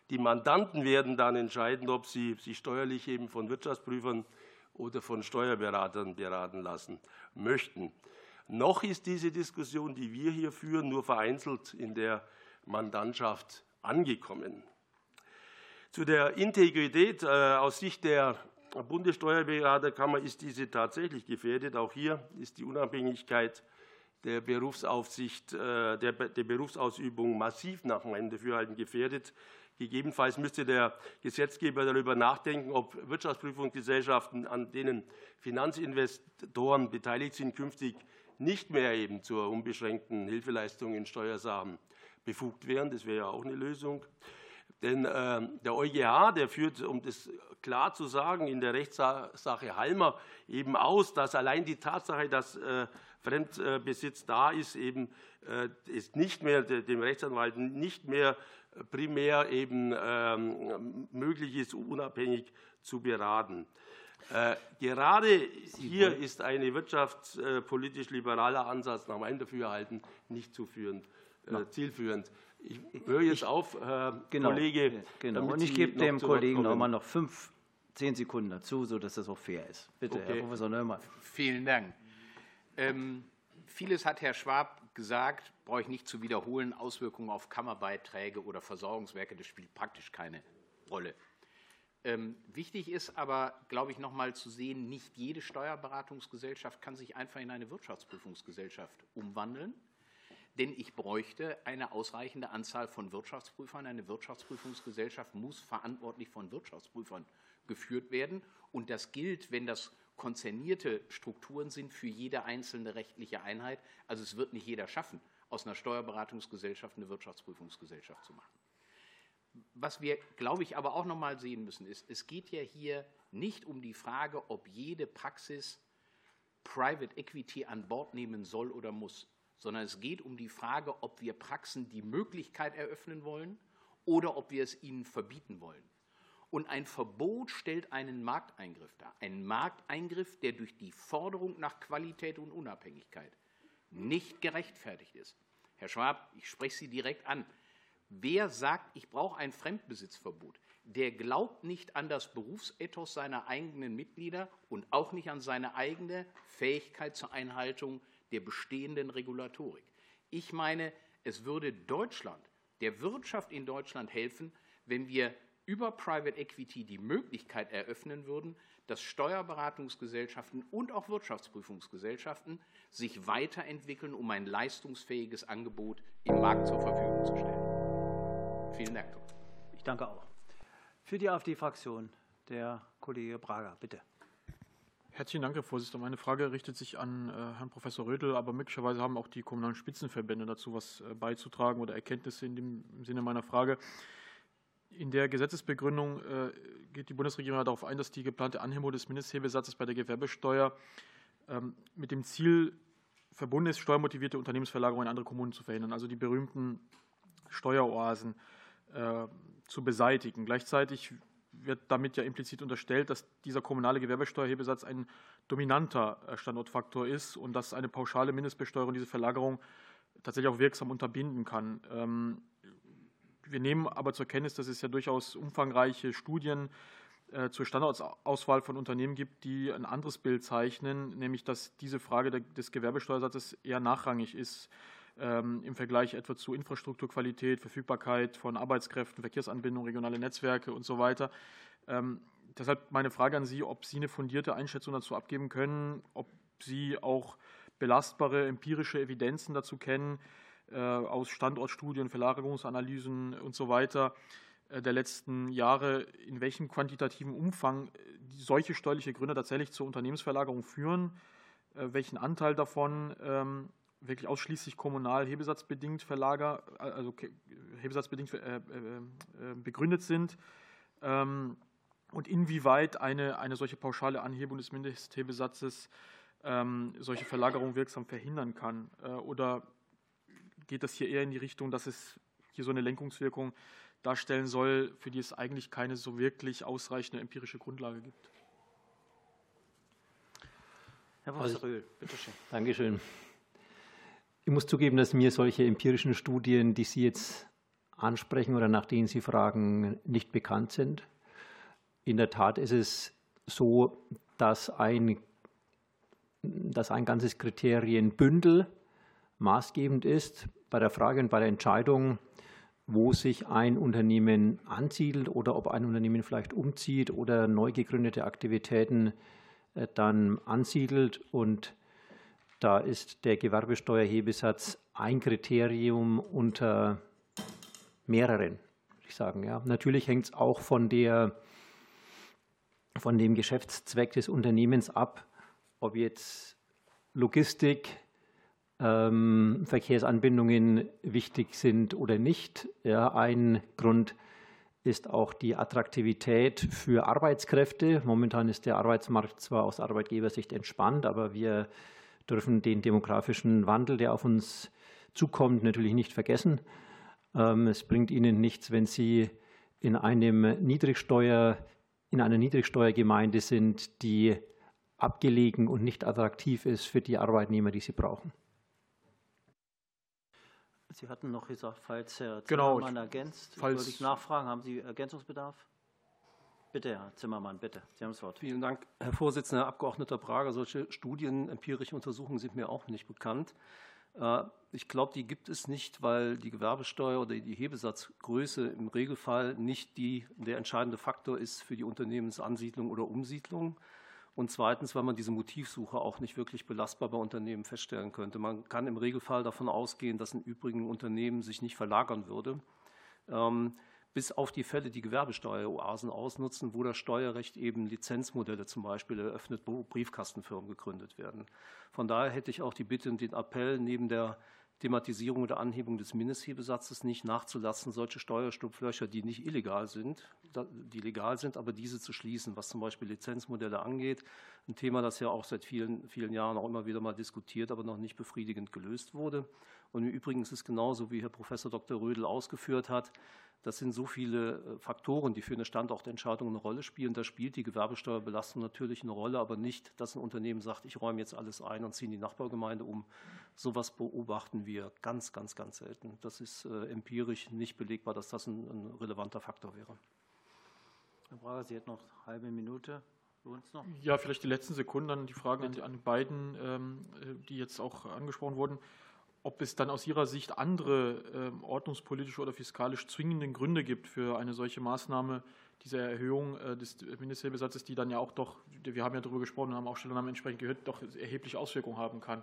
Die Mandanten werden dann entscheiden, ob sie sich steuerlich eben von Wirtschaftsprüfern oder von Steuerberatern beraten lassen möchten. Noch ist diese Diskussion, die wir hier führen, nur vereinzelt in der Mandantschaft angekommen. Zu der Integrität aus Sicht der Bundessteuerberaterkammer ist diese tatsächlich gefährdet. Auch hier ist die Unabhängigkeit der Berufsaufsicht, der Berufsausübung massiv nach meinem Dafürhalten gefährdet. Gegebenenfalls müsste der Gesetzgeber darüber nachdenken, ob Wirtschaftsprüfungsgesellschaften, an denen Finanzinvestoren beteiligt sind, künftig nicht mehr eben zur unbeschränkten Hilfeleistung in Steuersachen befugt wären. Das wäre ja auch eine Lösung. Denn der EuGH, der führt, um das klar zu sagen, in der Rechtssache Halmer eben aus, dass allein die Tatsache, dass Fremdbesitz da ist, eben ist nicht mehr dem Rechtsanwalt nicht mehr primär eben möglich ist, unabhängig zu beraten. Gerade hier ist ein wirtschaftspolitisch liberaler Ansatz nach meinem Dafürhalten nicht zielführend. Ich höre jetzt auf, Kollege. Genau. Und ich gebe dem Kollegen noch 10 Sekunden dazu, sodass das auch fair ist. Bitte, okay. Herr Professor Neumann. Vielen Dank. Vieles hat Herr Schwab gesagt, brauche ich nicht zu wiederholen. Auswirkungen auf Kammerbeiträge oder Versorgungswerke, das spielt praktisch keine Rolle. Wichtig ist aber, glaube ich, noch mal zu sehen, nicht jede Steuerberatungsgesellschaft kann sich einfach in eine Wirtschaftsprüfungsgesellschaft umwandeln. Denn ich bräuchte eine ausreichende Anzahl von Wirtschaftsprüfern. Eine Wirtschaftsprüfungsgesellschaft muss verantwortlich von Wirtschaftsprüfern geführt werden. Und das gilt, wenn das konzernierte Strukturen sind für jede einzelne rechtliche Einheit. Also es wird nicht jeder schaffen, aus einer Steuerberatungsgesellschaft eine Wirtschaftsprüfungsgesellschaft zu machen. Was wir, glaube ich, aber auch noch mal sehen müssen, ist, es geht ja hier nicht um die Frage, ob jede Praxis Private Equity an Bord nehmen soll oder muss, sondern es geht um die Frage, ob wir Praxen die Möglichkeit eröffnen wollen oder ob wir es ihnen verbieten wollen. Und ein Verbot stellt einen Markteingriff dar. Einen Markteingriff, der durch die Forderung nach Qualität und Unabhängigkeit nicht gerechtfertigt ist. Herr Schwab, ich spreche Sie direkt an. Wer sagt, ich brauche ein Fremdbesitzverbot, der glaubt nicht an das Berufsethos seiner eigenen Mitglieder und auch nicht an seine eigene Fähigkeit zur Einhaltung der bestehenden Regulatorik. Ich meine, es würde Deutschland, der Wirtschaft in Deutschland helfen, wenn wir über Private Equity die Möglichkeit eröffnen würden, dass Steuerberatungsgesellschaften und auch Wirtschaftsprüfungsgesellschaften sich weiterentwickeln, um ein leistungsfähiges Angebot im Markt zur Verfügung zu stellen. Vielen Dank. Ich danke auch. Für die AfD-Fraktion der Kollege Braga, bitte. Herzlichen Dank, Herr Vorsitzender. Meine Frage richtet sich an Herrn Professor Rödel, aber möglicherweise haben auch die kommunalen Spitzenverbände dazu was beizutragen oder Erkenntnisse im Sinne meiner Frage. In der Gesetzesbegründung geht die Bundesregierung darauf ein, dass die geplante Anhebung des Mindesthebesatzes bei der Gewerbesteuer mit dem Ziel verbunden ist, steuermotivierte Unternehmensverlagerungen in andere Kommunen zu verhindern, also die berühmten Steueroasen zu beseitigen. Gleichzeitig wird damit ja implizit unterstellt, dass dieser kommunale Gewerbesteuerhebesatz ein dominanter Standortfaktor ist und dass eine pauschale Mindestbesteuerung diese Verlagerung tatsächlich auch wirksam unterbinden kann. Wir nehmen aber zur Kenntnis, dass es ja durchaus umfangreiche Studien zur Standortauswahl von Unternehmen gibt, die ein anderes Bild zeichnen, nämlich dass diese Frage des Gewerbesteuersatzes eher nachrangig ist im Vergleich etwa zu Infrastrukturqualität, Verfügbarkeit von Arbeitskräften, Verkehrsanbindung, regionale Netzwerke und so weiter. Deshalb meine Frage an Sie, ob Sie eine fundierte Einschätzung dazu abgeben können, ob Sie auch belastbare empirische Evidenzen dazu kennen, aus Standortstudien, Verlagerungsanalysen und so weiter der letzten Jahre, in welchem quantitativen Umfang solche steuerliche Gründe tatsächlich zur Unternehmensverlagerung führen, welchen Anteil davon wirklich ausschließlich kommunal hebesatzbedingt hebesatzbedingt begründet sind und inwieweit eine solche pauschale Anhebung des Mindesthebesatzes solche Verlagerung wirksam verhindern kann. Oder geht das hier eher in die Richtung, dass es hier so eine Lenkungswirkung darstellen soll, für die es eigentlich keine so wirklich ausreichende empirische Grundlage gibt? Herr Professor Röhl, bitte schön. Dankeschön. Ich muss zugeben, dass mir solche empirischen Studien, die Sie jetzt ansprechen oder nach denen Sie fragen, nicht bekannt sind. In der Tat ist es so, dass ein ganzes Kriterienbündel maßgebend ist bei der Frage und bei der Entscheidung, wo sich ein Unternehmen ansiedelt oder ob ein Unternehmen vielleicht umzieht oder neu gegründete Aktivitäten dann ansiedelt. Und da ist der Gewerbesteuerhebesatz ein Kriterium unter mehreren, würde ich sagen. Ja. Natürlich hängt es auch von dem Geschäftszweck des Unternehmens ab, ob jetzt Logistik, Verkehrsanbindungen wichtig sind oder nicht. Ja, ein Grund ist auch die Attraktivität für Arbeitskräfte. Momentan ist der Arbeitsmarkt zwar aus Arbeitgebersicht entspannt, aber wir dürfen den demografischen Wandel, der auf uns zukommt, natürlich nicht vergessen. Es bringt Ihnen nichts, wenn Sie in einer Niedrigsteuergemeinde sind, die abgelegen und nicht attraktiv ist für die Arbeitnehmer, die Sie brauchen. Sie hatten noch gesagt, falls Herr Zimmermann ergänzt, würde ich nachfragen, haben Sie Ergänzungsbedarf? Bitte, Herr Zimmermann, bitte, Sie haben das Wort. Vielen Dank, Herr Vorsitzender, Herr Abgeordneter Brager. Solche Studien, empirische Untersuchungen sind mir auch nicht bekannt. Ich glaube, die gibt es nicht, weil die Gewerbesteuer oder die Hebesatzgröße im Regelfall nicht der entscheidende Faktor ist für die Unternehmensansiedlung oder Umsiedlung. Und zweitens, weil man diese Motivsuche auch nicht wirklich belastbar bei Unternehmen feststellen könnte. Man kann im Regelfall davon ausgehen, dass in übrigen Unternehmen sich nicht verlagern würde, bis auf die Fälle, die Gewerbesteueroasen ausnutzen, wo das Steuerrecht eben Lizenzmodelle zum Beispiel eröffnet, wo Briefkastenfirmen gegründet werden. Von daher hätte ich auch die Bitte und den Appell, neben der Thematisierung oder Anhebung des Mindesthebesatzes nicht nachzulassen, solche Steuerstupflöcher, die nicht illegal sind, die legal sind, aber diese zu schließen, was zum Beispiel Lizenzmodelle angeht. Ein Thema, das ja auch seit vielen, vielen Jahren auch immer wieder mal diskutiert, aber noch nicht befriedigend gelöst wurde. Und im Übrigen ist es genauso, wie Herr Professor Dr. Rödel ausgeführt hat. Das sind so viele Faktoren, die für eine Standortentscheidung eine Rolle spielen. Da spielt die Gewerbesteuerbelastung natürlich eine Rolle, aber nicht, dass ein Unternehmen sagt, ich räume jetzt alles ein und ziehe in die Nachbargemeinde um. Sowas beobachten wir ganz, ganz, ganz selten. Das ist empirisch nicht belegbar, dass das ein relevanter Faktor wäre. Herr Brager, Sie hätten noch eine halbe Minute. Lohnt's noch? Ja, vielleicht die letzten Sekunden, dann die Fragen an die beiden, die jetzt auch angesprochen wurden. Ob es dann aus Ihrer Sicht andere ordnungspolitische oder fiskalisch zwingende Gründe gibt für eine solche Maßnahme, diese Erhöhung des Mindesthebesatzes, die dann ja auch doch, wir haben ja darüber gesprochen und haben auch Stellungnahmen entsprechend gehört, doch erhebliche Auswirkungen haben kann,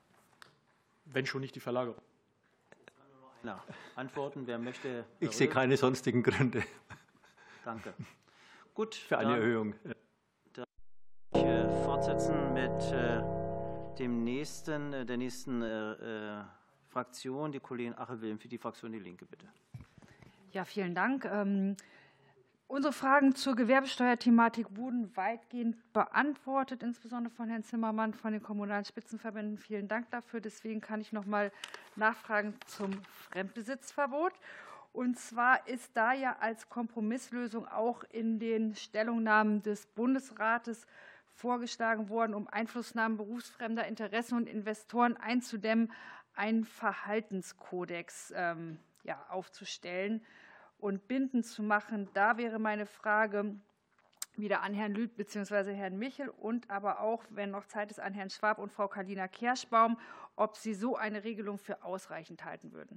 wenn schon nicht die Verlagerung. Na, antworten, wer möchte? Ich sehe keine sonstigen Gründe. Danke. Gut. Für eine Erhöhung. Dann fortsetzen mit der nächsten Fraktion, die Kollegin Ache-Wilm für die Fraktion Die Linke, bitte. Ja, vielen Dank. Unsere Fragen zur Gewerbesteuerthematik wurden weitgehend beantwortet, insbesondere von Herrn Zimmermann von den Kommunalen Spitzenverbänden. Vielen Dank dafür. Deswegen kann ich noch mal nachfragen zum Fremdbesitzverbot. Und zwar ist da ja als Kompromisslösung auch in den Stellungnahmen des Bundesrates vorgeschlagen worden, um Einflussnahmen berufsfremder Interessen und Investoren einzudämmen, einen Verhaltenskodex aufzustellen und bindend zu machen. Da wäre meine Frage wieder an Herrn Lüth bzw. Herrn Michel und aber auch, wenn noch Zeit ist, an Herrn Schwab und Frau Carlina Kerschbaum, ob Sie so eine Regelung für ausreichend halten würden.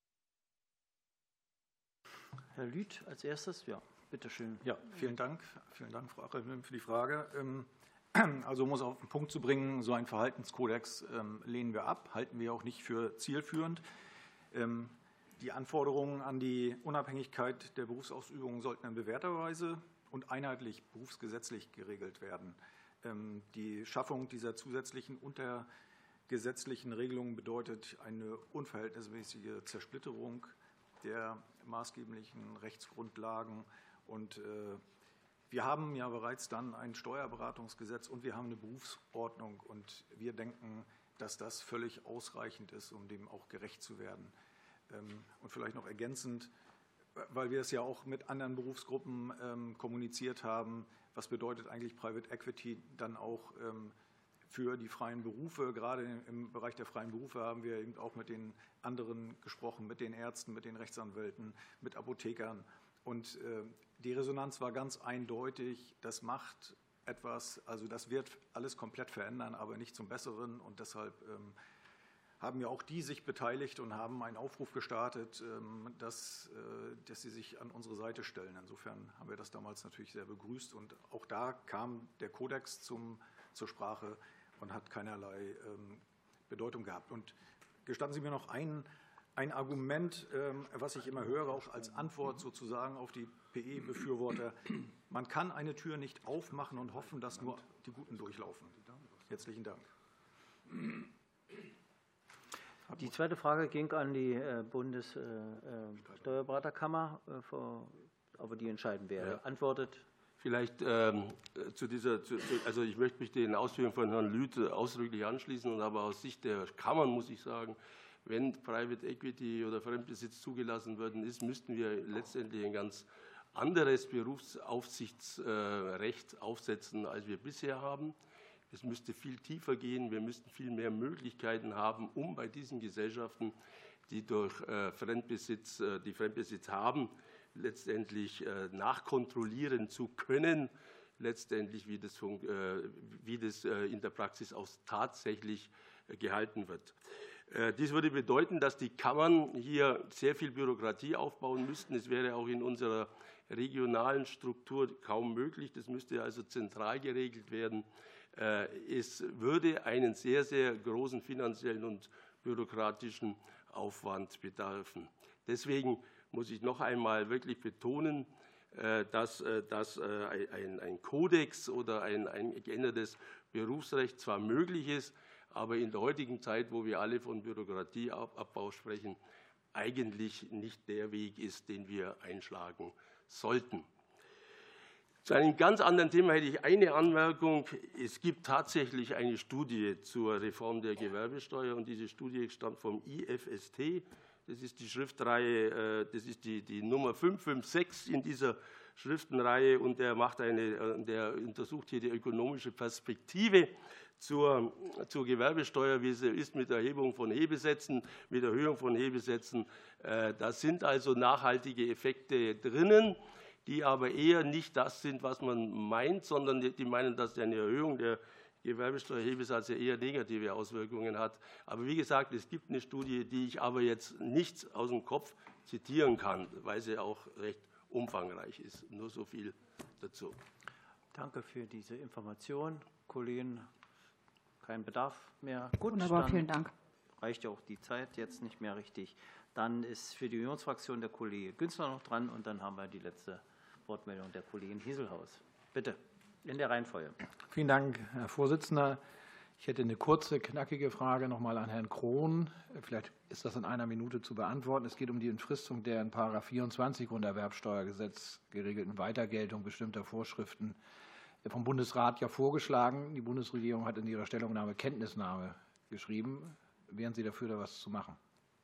Herr Lüth als erstes, ja, bitteschön. Ja, vielen Dank. Vielen Dank, Frau Ache-Wilm, für die Frage. Also um es auf den Punkt zu bringen, so einen Verhaltenskodex lehnen wir ab, halten wir auch nicht für zielführend. Die Anforderungen an die Unabhängigkeit der Berufsausübung sollten in bewährter Weise und einheitlich berufsgesetzlich geregelt werden. Die Schaffung dieser zusätzlichen untergesetzlichen Regelungen bedeutet eine unverhältnismäßige Zersplitterung der maßgeblichen Rechtsgrundlagen. Und wir haben ja bereits dann ein Steuerberatungsgesetz und wir haben eine Berufsordnung. Und wir denken, dass das völlig ausreichend ist, um dem auch gerecht zu werden. Und vielleicht noch ergänzend, weil wir es ja auch mit anderen Berufsgruppen kommuniziert haben, was bedeutet eigentlich Private Equity dann auch für die freien Berufe. Gerade im Bereich der freien Berufe haben wir eben auch mit den anderen gesprochen, mit den Ärzten, mit den Rechtsanwälten, mit Apothekern. Und die Resonanz war ganz eindeutig, das macht etwas, also das wird alles komplett verändern, aber nicht zum Besseren. Und deshalb haben ja auch die sich beteiligt und haben einen Aufruf gestartet, dass sie sich an unsere Seite stellen. Insofern haben wir das damals natürlich sehr begrüßt. Und auch da kam der Kodex zur Sprache und hat keinerlei Bedeutung gehabt. Und gestatten Sie mir noch ein Argument, was ich immer höre, auch als Antwort sozusagen auf die PE-Befürworter. Man kann eine Tür nicht aufmachen und hoffen, dass nur die Guten durchlaufen. Herzlichen Dank. Die zweite Frage ging an die Bundessteuerberaterkammer, aber die entscheiden, wer antwortet. Vielleicht also ich möchte mich den Ausführungen von Herrn Lüth ausdrücklich anschließen, und aber aus Sicht der Kammern muss ich sagen, wenn Private Equity oder Fremdbesitz zugelassen worden ist, müssten wir letztendlich ein ganz anderes Berufsaufsichtsrecht aufsetzen, als wir bisher haben. Es müsste viel tiefer gehen. Wir müssten viel mehr Möglichkeiten haben, um bei diesen Gesellschaften, die durch Fremdbesitz haben, letztendlich nachkontrollieren zu können, letztendlich wie das in der Praxis auch tatsächlich gehalten wird. Dies würde bedeuten, dass die Kammern hier sehr viel Bürokratie aufbauen müssten. Es wäre auch in unserer regionalen Struktur kaum möglich. Das müsste also zentral geregelt werden. Es würde einen sehr, sehr großen finanziellen und bürokratischen Aufwand bedarfen. Deswegen muss ich noch einmal wirklich betonen, dass ein Kodex oder ein geändertes Berufsrecht zwar möglich ist, aber in der heutigen Zeit, wo wir alle von Bürokratieabbau sprechen, eigentlich nicht der Weg ist, den wir einschlagen sollten. Zu einem ganz anderen Thema hätte ich eine Anmerkung. Es gibt tatsächlich eine Studie zur Reform der Gewerbesteuer, und diese Studie stammt vom IFST. Das ist die Schriftenreihe, das ist die Nummer 556 in dieser Schriftenreihe, und der untersucht hier die ökonomische Perspektive zur Gewerbesteuer, wie sie ist mit Erhebung von Hebesätzen, mit Erhöhung von Hebesätzen. Da sind also nachhaltige Effekte drinnen, die aber eher nicht das sind, was man meint, sondern die meinen, dass eine Erhöhung der Gewerbesteuerhebesatz eher negative Auswirkungen hat. Aber wie gesagt, es gibt eine Studie, die ich aber jetzt nicht aus dem Kopf zitieren kann, weil sie auch recht umfangreich ist. Nur so viel dazu. Danke für diese Information. Kollegen, kein Bedarf mehr. Gut, wunderbar, vielen Dank. Reicht ja auch die Zeit jetzt nicht mehr richtig. Dann ist für die Unionsfraktion der Kollege Günzler noch dran, und dann haben wir die letzte Wortmeldung der Kollegin Hieselhaus. Bitte, in der Reihenfolge. Vielen Dank, Herr Vorsitzender. Ich hätte eine kurze, knackige Frage noch mal an Herrn Krohn. Vielleicht ist das in einer Minute zu beantworten. Es geht um die Entfristung der in § 24 Grunderwerbsteuergesetz geregelten Weitergeltung bestimmter Vorschriften vom Bundesrat ja vorgeschlagen. Die Bundesregierung hat in ihrer Stellungnahme Kenntnisnahme geschrieben. Wären Sie dafür, da was zu machen?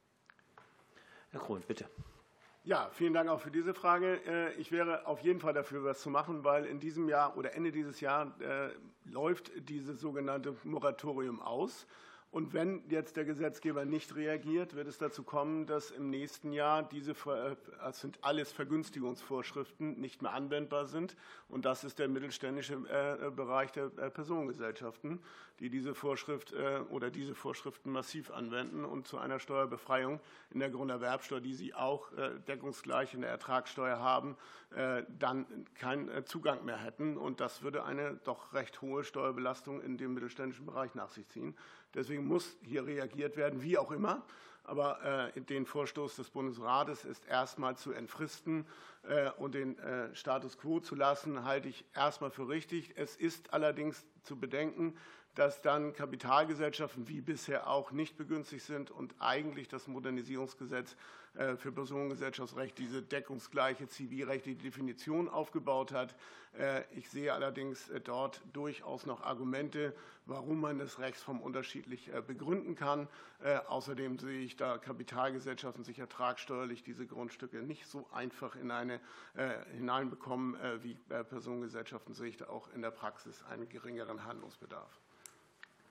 Herr Krohn, bitte. Ja, vielen Dank auch für diese Frage. Ich wäre auf jeden Fall dafür, was zu machen, weil in diesem Jahr oder Ende dieses Jahres läuft dieses sogenannte Moratorium aus. Und wenn jetzt der Gesetzgeber nicht reagiert, wird es dazu kommen, dass im nächsten Jahr das sind alles Vergünstigungsvorschriften, nicht mehr anwendbar sind. Und das ist der mittelständische Bereich der Personengesellschaften, die diese Vorschrift oder diese Vorschriften massiv anwenden und zu einer Steuerbefreiung in der Grunderwerbsteuer, die sie auch deckungsgleich in der Ertragssteuer haben, dann keinen Zugang mehr hätten. Und das würde eine doch recht hohe Steuerbelastung in dem mittelständischen Bereich nach sich ziehen. Deswegen muss hier reagiert werden, wie auch immer. Aber den Vorstoß des Bundesrates ist erstmal zu entfristen und den Status quo zu lassen, halte ich erstmal für richtig. Es ist allerdings zu bedenken, dass dann Kapitalgesellschaften wie bisher auch nicht begünstigt sind und eigentlich das Modernisierungsgesetz für Personengesellschaftsrecht diese deckungsgleiche zivilrechtliche Definition aufgebaut hat. Ich sehe allerdings dort durchaus noch Argumente, warum man das Rechtsform unterschiedlich begründen kann. Außerdem sehe ich da Kapitalgesellschaften sich ertragssteuerlich diese Grundstücke nicht so einfach hineinbekommen wie Personengesellschaften, sehe ich da auch in der Praxis einen geringeren Handlungsbedarf.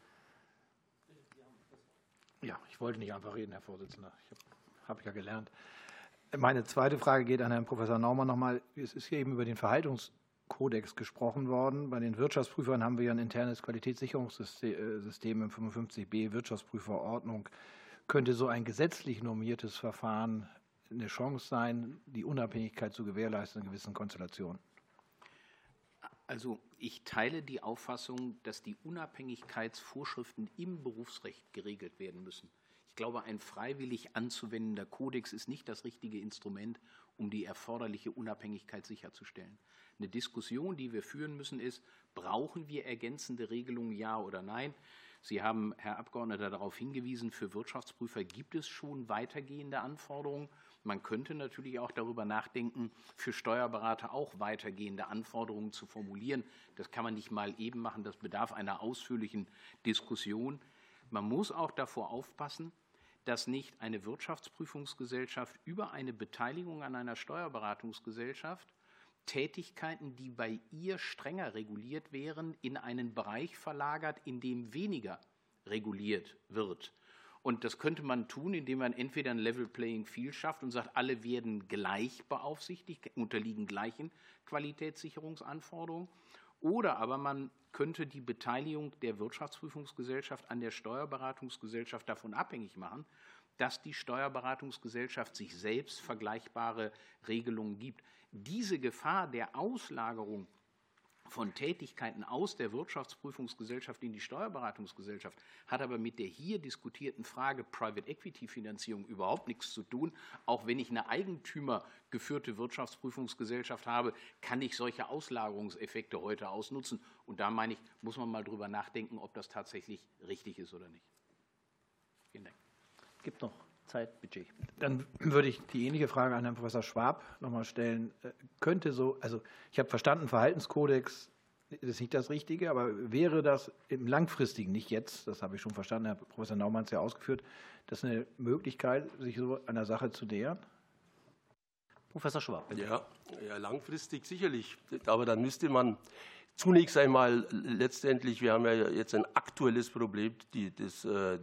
Ja, ich wollte nicht einfach reden, Herr Vorsitzender. Habe ich ja gelernt. Meine zweite Frage geht an Herrn Professor Naumann nochmal. Es ist hier eben über den Verhaltenskodex gesprochen worden. Bei den Wirtschaftsprüfern haben wir ja ein internes Qualitätssicherungssystem im 55b Wirtschaftsprüferordnung. Könnte so ein gesetzlich normiertes Verfahren eine Chance sein, die Unabhängigkeit zu gewährleisten in gewissen Konstellationen? Also ich teile die Auffassung, dass die Unabhängigkeitsvorschriften im Berufsrecht geregelt werden müssen. Ich glaube, ein freiwillig anzuwendender Kodex ist nicht das richtige Instrument, um die erforderliche Unabhängigkeit sicherzustellen. Eine Diskussion, die wir führen müssen, ist, brauchen wir ergänzende Regelungen, ja oder nein? Sie haben, Herr Abgeordneter, darauf hingewiesen, für Wirtschaftsprüfer gibt es schon weitergehende Anforderungen. Man könnte natürlich auch darüber nachdenken, für Steuerberater auch weitergehende Anforderungen zu formulieren. Das kann man nicht mal eben machen, das bedarf einer ausführlichen Diskussion. Man muss auch davor aufpassen, dass nicht eine Wirtschaftsprüfungsgesellschaft über eine Beteiligung an einer Steuerberatungsgesellschaft Tätigkeiten, die bei ihr strenger reguliert wären, in einen Bereich verlagert, in dem weniger reguliert wird. Und das könnte man tun, indem man entweder ein Level Playing Field schafft und sagt, alle werden gleich beaufsichtigt, unterliegen gleichen Qualitätssicherungsanforderungen. Oder aber man könnte die Beteiligung der Wirtschaftsprüfungsgesellschaft an der Steuerberatungsgesellschaft davon abhängig machen, dass die Steuerberatungsgesellschaft sich selbst vergleichbare Regelungen gibt. Diese Gefahr der Auslagerung von Tätigkeiten aus der Wirtschaftsprüfungsgesellschaft in die Steuerberatungsgesellschaft hat aber mit der hier diskutierten Frage Private Equity Finanzierung überhaupt nichts zu tun. Auch wenn ich eine eigentümergeführte Wirtschaftsprüfungsgesellschaft habe, kann ich solche Auslagerungseffekte heute ausnutzen. Und da meine ich, muss man mal drüber nachdenken, ob das tatsächlich richtig ist oder nicht. Vielen Dank. Gibt noch Zeit, Budget. Dann würde ich die ähnliche Frage an Herrn Professor Schwab nochmal stellen. Könnte so, also ich habe verstanden, Verhaltenskodex ist nicht das Richtige, aber wäre das im langfristigen, nicht jetzt, das habe ich schon verstanden, Herr Professor Naumann hat es ja ausgeführt, das eine Möglichkeit, sich so einer Sache zu nähern? Professor Schwab, bitte. Ja, langfristig sicherlich. Aber dann müsste man zunächst einmal letztendlich, wir haben ja jetzt ein aktuelles Problem, das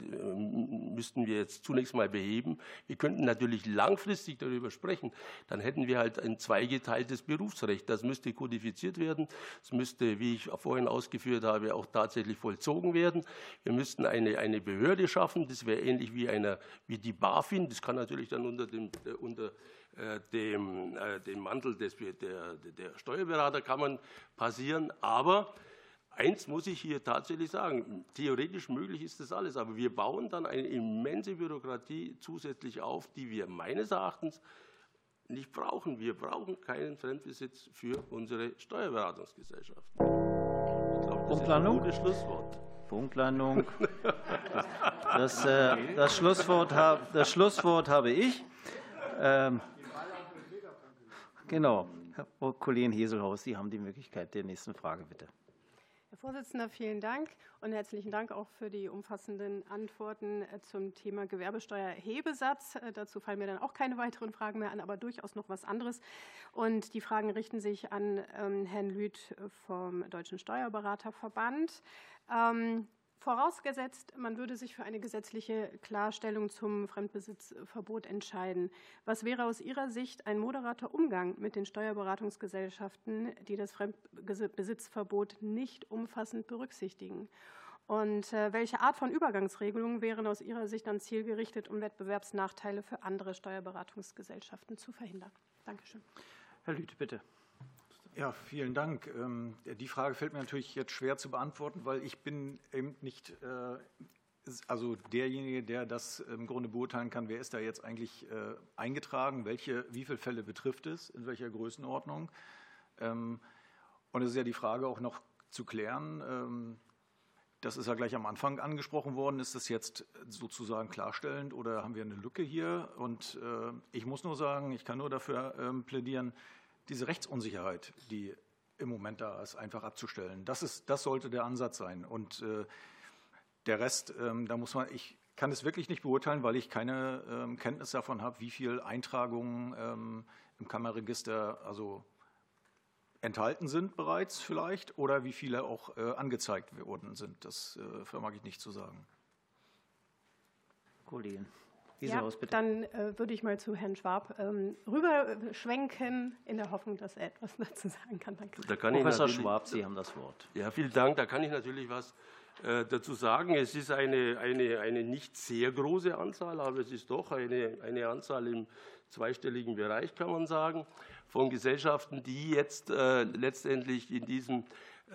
müssten wir jetzt zunächst mal beheben. Wir könnten natürlich langfristig darüber sprechen. Dann hätten wir halt ein zweigeteiltes Berufsrecht. Das müsste kodifiziert werden. Das müsste, wie ich vorhin ausgeführt habe, auch tatsächlich vollzogen werden. Wir müssten eine Behörde schaffen. Das wäre ähnlich wie die BaFin. Das kann natürlich dann unter dem Mantel der Steuerberaterkammern passieren. Aber eins muss ich hier tatsächlich sagen, theoretisch möglich ist das alles, aber wir bauen dann eine immense Bürokratie zusätzlich auf, die wir meines Erachtens nicht brauchen. Wir brauchen keinen Fremdbesitz für unsere Steuerberatungsgesellschaften. Ich glaube, das ist ein gutes Schlusswort. Punktlandung. Das Schlusswort habe ich. Genau. Frau Kollegin Heselhaus, Sie haben die Möglichkeit der nächsten Frage, bitte. Herr Vorsitzender, vielen Dank und herzlichen Dank auch für die umfassenden Antworten zum Thema Gewerbesteuerhebesatz. Dazu fallen mir dann auch keine weiteren Fragen mehr an, aber durchaus noch was anderes. Und die Fragen richten sich an Herrn Lüth vom Deutschen Steuerberaterverband. Vorausgesetzt, man würde sich für eine gesetzliche Klarstellung zum Fremdbesitzverbot entscheiden. Was wäre aus Ihrer Sicht ein moderater Umgang mit den Steuerberatungsgesellschaften, die das Fremdbesitzverbot nicht umfassend berücksichtigen? Und welche Art von Übergangsregelungen wären aus Ihrer Sicht dann zielgerichtet, um Wettbewerbsnachteile für andere Steuerberatungsgesellschaften zu verhindern? Dankeschön. Herr Lüth, bitte. Ja, vielen Dank. Die Frage fällt mir natürlich jetzt schwer zu beantworten, weil ich bin eben nicht also derjenige, der das im Grunde beurteilen kann, wer ist da jetzt eigentlich eingetragen, wie viele Fälle betrifft es, in welcher Größenordnung. Und es ist ja die Frage auch noch zu klären, das ist ja gleich am Anfang angesprochen worden, ist das jetzt sozusagen klarstellend oder haben wir eine Lücke hier? Und ich muss nur sagen, ich kann nur dafür plädieren, diese Rechtsunsicherheit, die im Moment da ist, einfach abzustellen. Das sollte der Ansatz sein. Und der Rest, ich kann es wirklich nicht beurteilen, weil ich keine Kenntnis davon habe, wie viele Eintragungen im Kammerregister also enthalten sind bereits vielleicht oder wie viele auch angezeigt worden sind. Das vermag ich nicht zu sagen. Kollegin. Ja, dann würde ich mal zu Herrn Schwab rüberschwenken, in der Hoffnung, dass er etwas dazu sagen kann. Danke. Professor Schwab, Sie haben das Wort. Ja, vielen Dank. Da kann ich natürlich was dazu sagen. Es ist eine nicht sehr große Anzahl, aber es ist doch eine Anzahl im zweistelligen Bereich, kann man sagen, von Gesellschaften, die jetzt letztendlich in diesem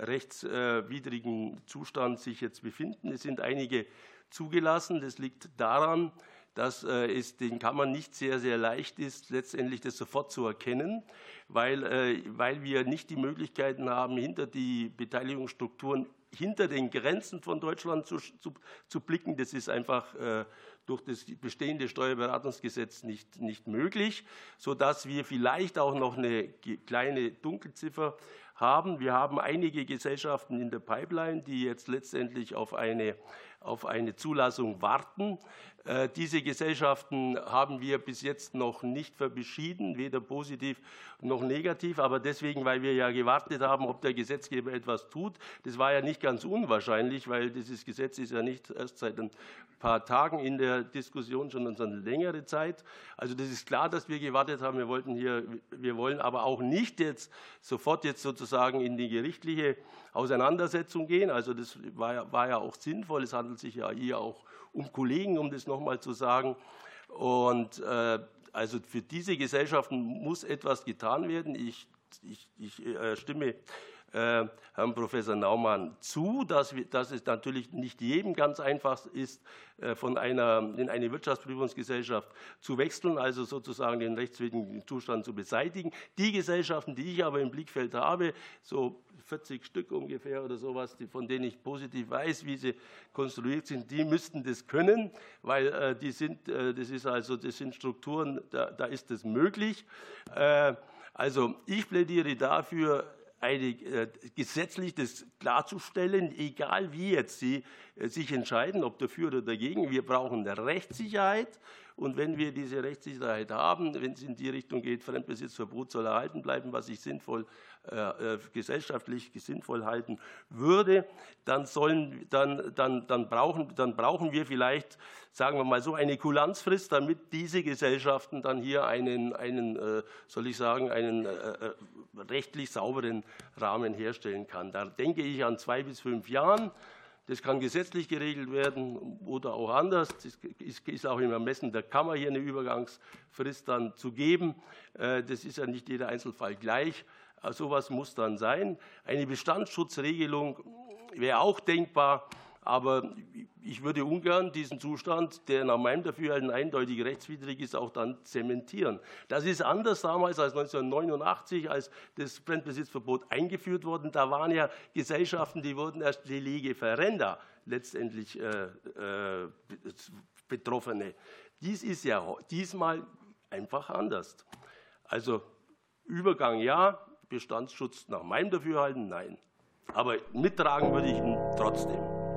rechtswidrigen Zustand sich jetzt befinden. Es sind einige zugelassen. Das liegt daran, dass es den Kammern nicht sehr, sehr leicht ist, letztendlich das sofort zu erkennen, weil wir nicht die Möglichkeiten haben, hinter die Beteiligungsstrukturen, hinter den Grenzen von Deutschland zu blicken. Das ist einfach durch das bestehende Steuerberatungsgesetz nicht möglich, sodass wir vielleicht auch noch eine kleine Dunkelziffer haben. Wir haben einige Gesellschaften in der Pipeline, die jetzt letztendlich auf eine Zulassung warten. Diese Gesellschaften haben wir bis jetzt noch nicht beschieden, weder positiv noch negativ, aber deswegen, weil wir ja gewartet haben, ob der Gesetzgeber etwas tut. Das war ja nicht ganz unwahrscheinlich, weil dieses Gesetz ist ja nicht erst seit ein paar Tagen in der Diskussion, schon eine längere Zeit. Also das ist klar, dass wir gewartet haben. Wir wollen aber auch nicht sofort sozusagen in die gerichtliche Auseinandersetzung gehen. Also das war ja auch sinnvoll. Es handelt sich ja hier auch um Kollegen, um das nochmal zu sagen. Und also für diese Gesellschaften muss etwas getan werden. Ich stimme Herrn Professor Naumann zu, dass es natürlich nicht jedem ganz einfach ist, in eine Wirtschaftsprüfungsgesellschaft zu wechseln, also sozusagen den rechtswidrigen Zustand zu beseitigen. Die Gesellschaften, die ich aber im Blickfeld habe, so 40 Stück ungefähr oder sowas, von denen ich positiv weiß, wie sie konstruiert sind, die müssten das können, weil das sind Strukturen, da ist es möglich. Also ich plädiere dafür, gesetzlich das klarzustellen, egal wie jetzt Sie sich entscheiden, ob dafür oder dagegen. Wir brauchen eine Rechtssicherheit. Und wenn wir diese Rechtssicherheit haben, wenn es in die Richtung geht, Fremdbesitzverbot soll erhalten bleiben, was ich gesellschaftlich sinnvoll halten würde, dann brauchen wir vielleicht, sagen wir mal so, eine Kulanzfrist, damit diese Gesellschaften dann hier einen rechtlich sauberen Rahmen herstellen kann. Da denke ich an 2 bis 5 Jahren. Das kann gesetzlich geregelt werden oder auch anders. Es ist auch im Ermessen der Kammer hier eine Übergangsfrist dann zu geben. Das ist ja nicht jeder Einzelfall gleich. So etwas muss dann sein. Eine Bestandsschutzregelung wäre auch denkbar. Aber ich würde ungern diesen Zustand, der nach meinem Dafürhalten eindeutig rechtswidrig ist, auch dann zementieren. Das ist anders damals als 1989, als das Fremdbesitzverbot eingeführt wurde. Da waren ja Gesellschaften, die wurden erst de lege ferenda letztendlich Betroffene. Dies ist ja diesmal einfach anders. Also Übergang ja, Bestandsschutz nach meinem Dafürhalten nein. Aber mittragen würde ich ihn trotzdem.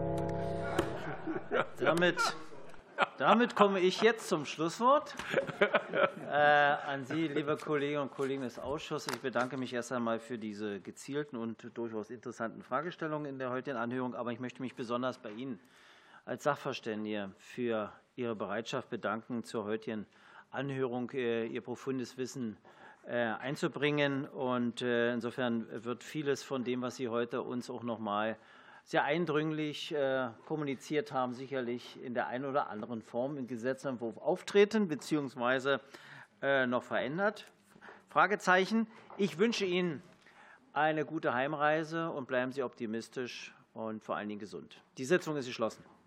Damit komme ich jetzt zum Schlusswort. An Sie, liebe Kolleginnen und Kollegen des Ausschusses. Ich bedanke mich erst einmal für diese gezielten und durchaus interessanten Fragestellungen in der heutigen Anhörung. Aber ich möchte mich besonders bei Ihnen als Sachverständige für Ihre Bereitschaft bedanken, zur heutigen Anhörung Ihr profundes Wissen einzubringen. Und insofern wird vieles von dem, was Sie heute uns auch noch mal sehr eindringlich kommuniziert haben, sicherlich in der einen oder anderen Form im Gesetzentwurf auftreten bzw. noch verändert. Fragezeichen. Ich wünsche Ihnen eine gute Heimreise und bleiben Sie optimistisch und vor allen Dingen gesund. Die Sitzung ist geschlossen.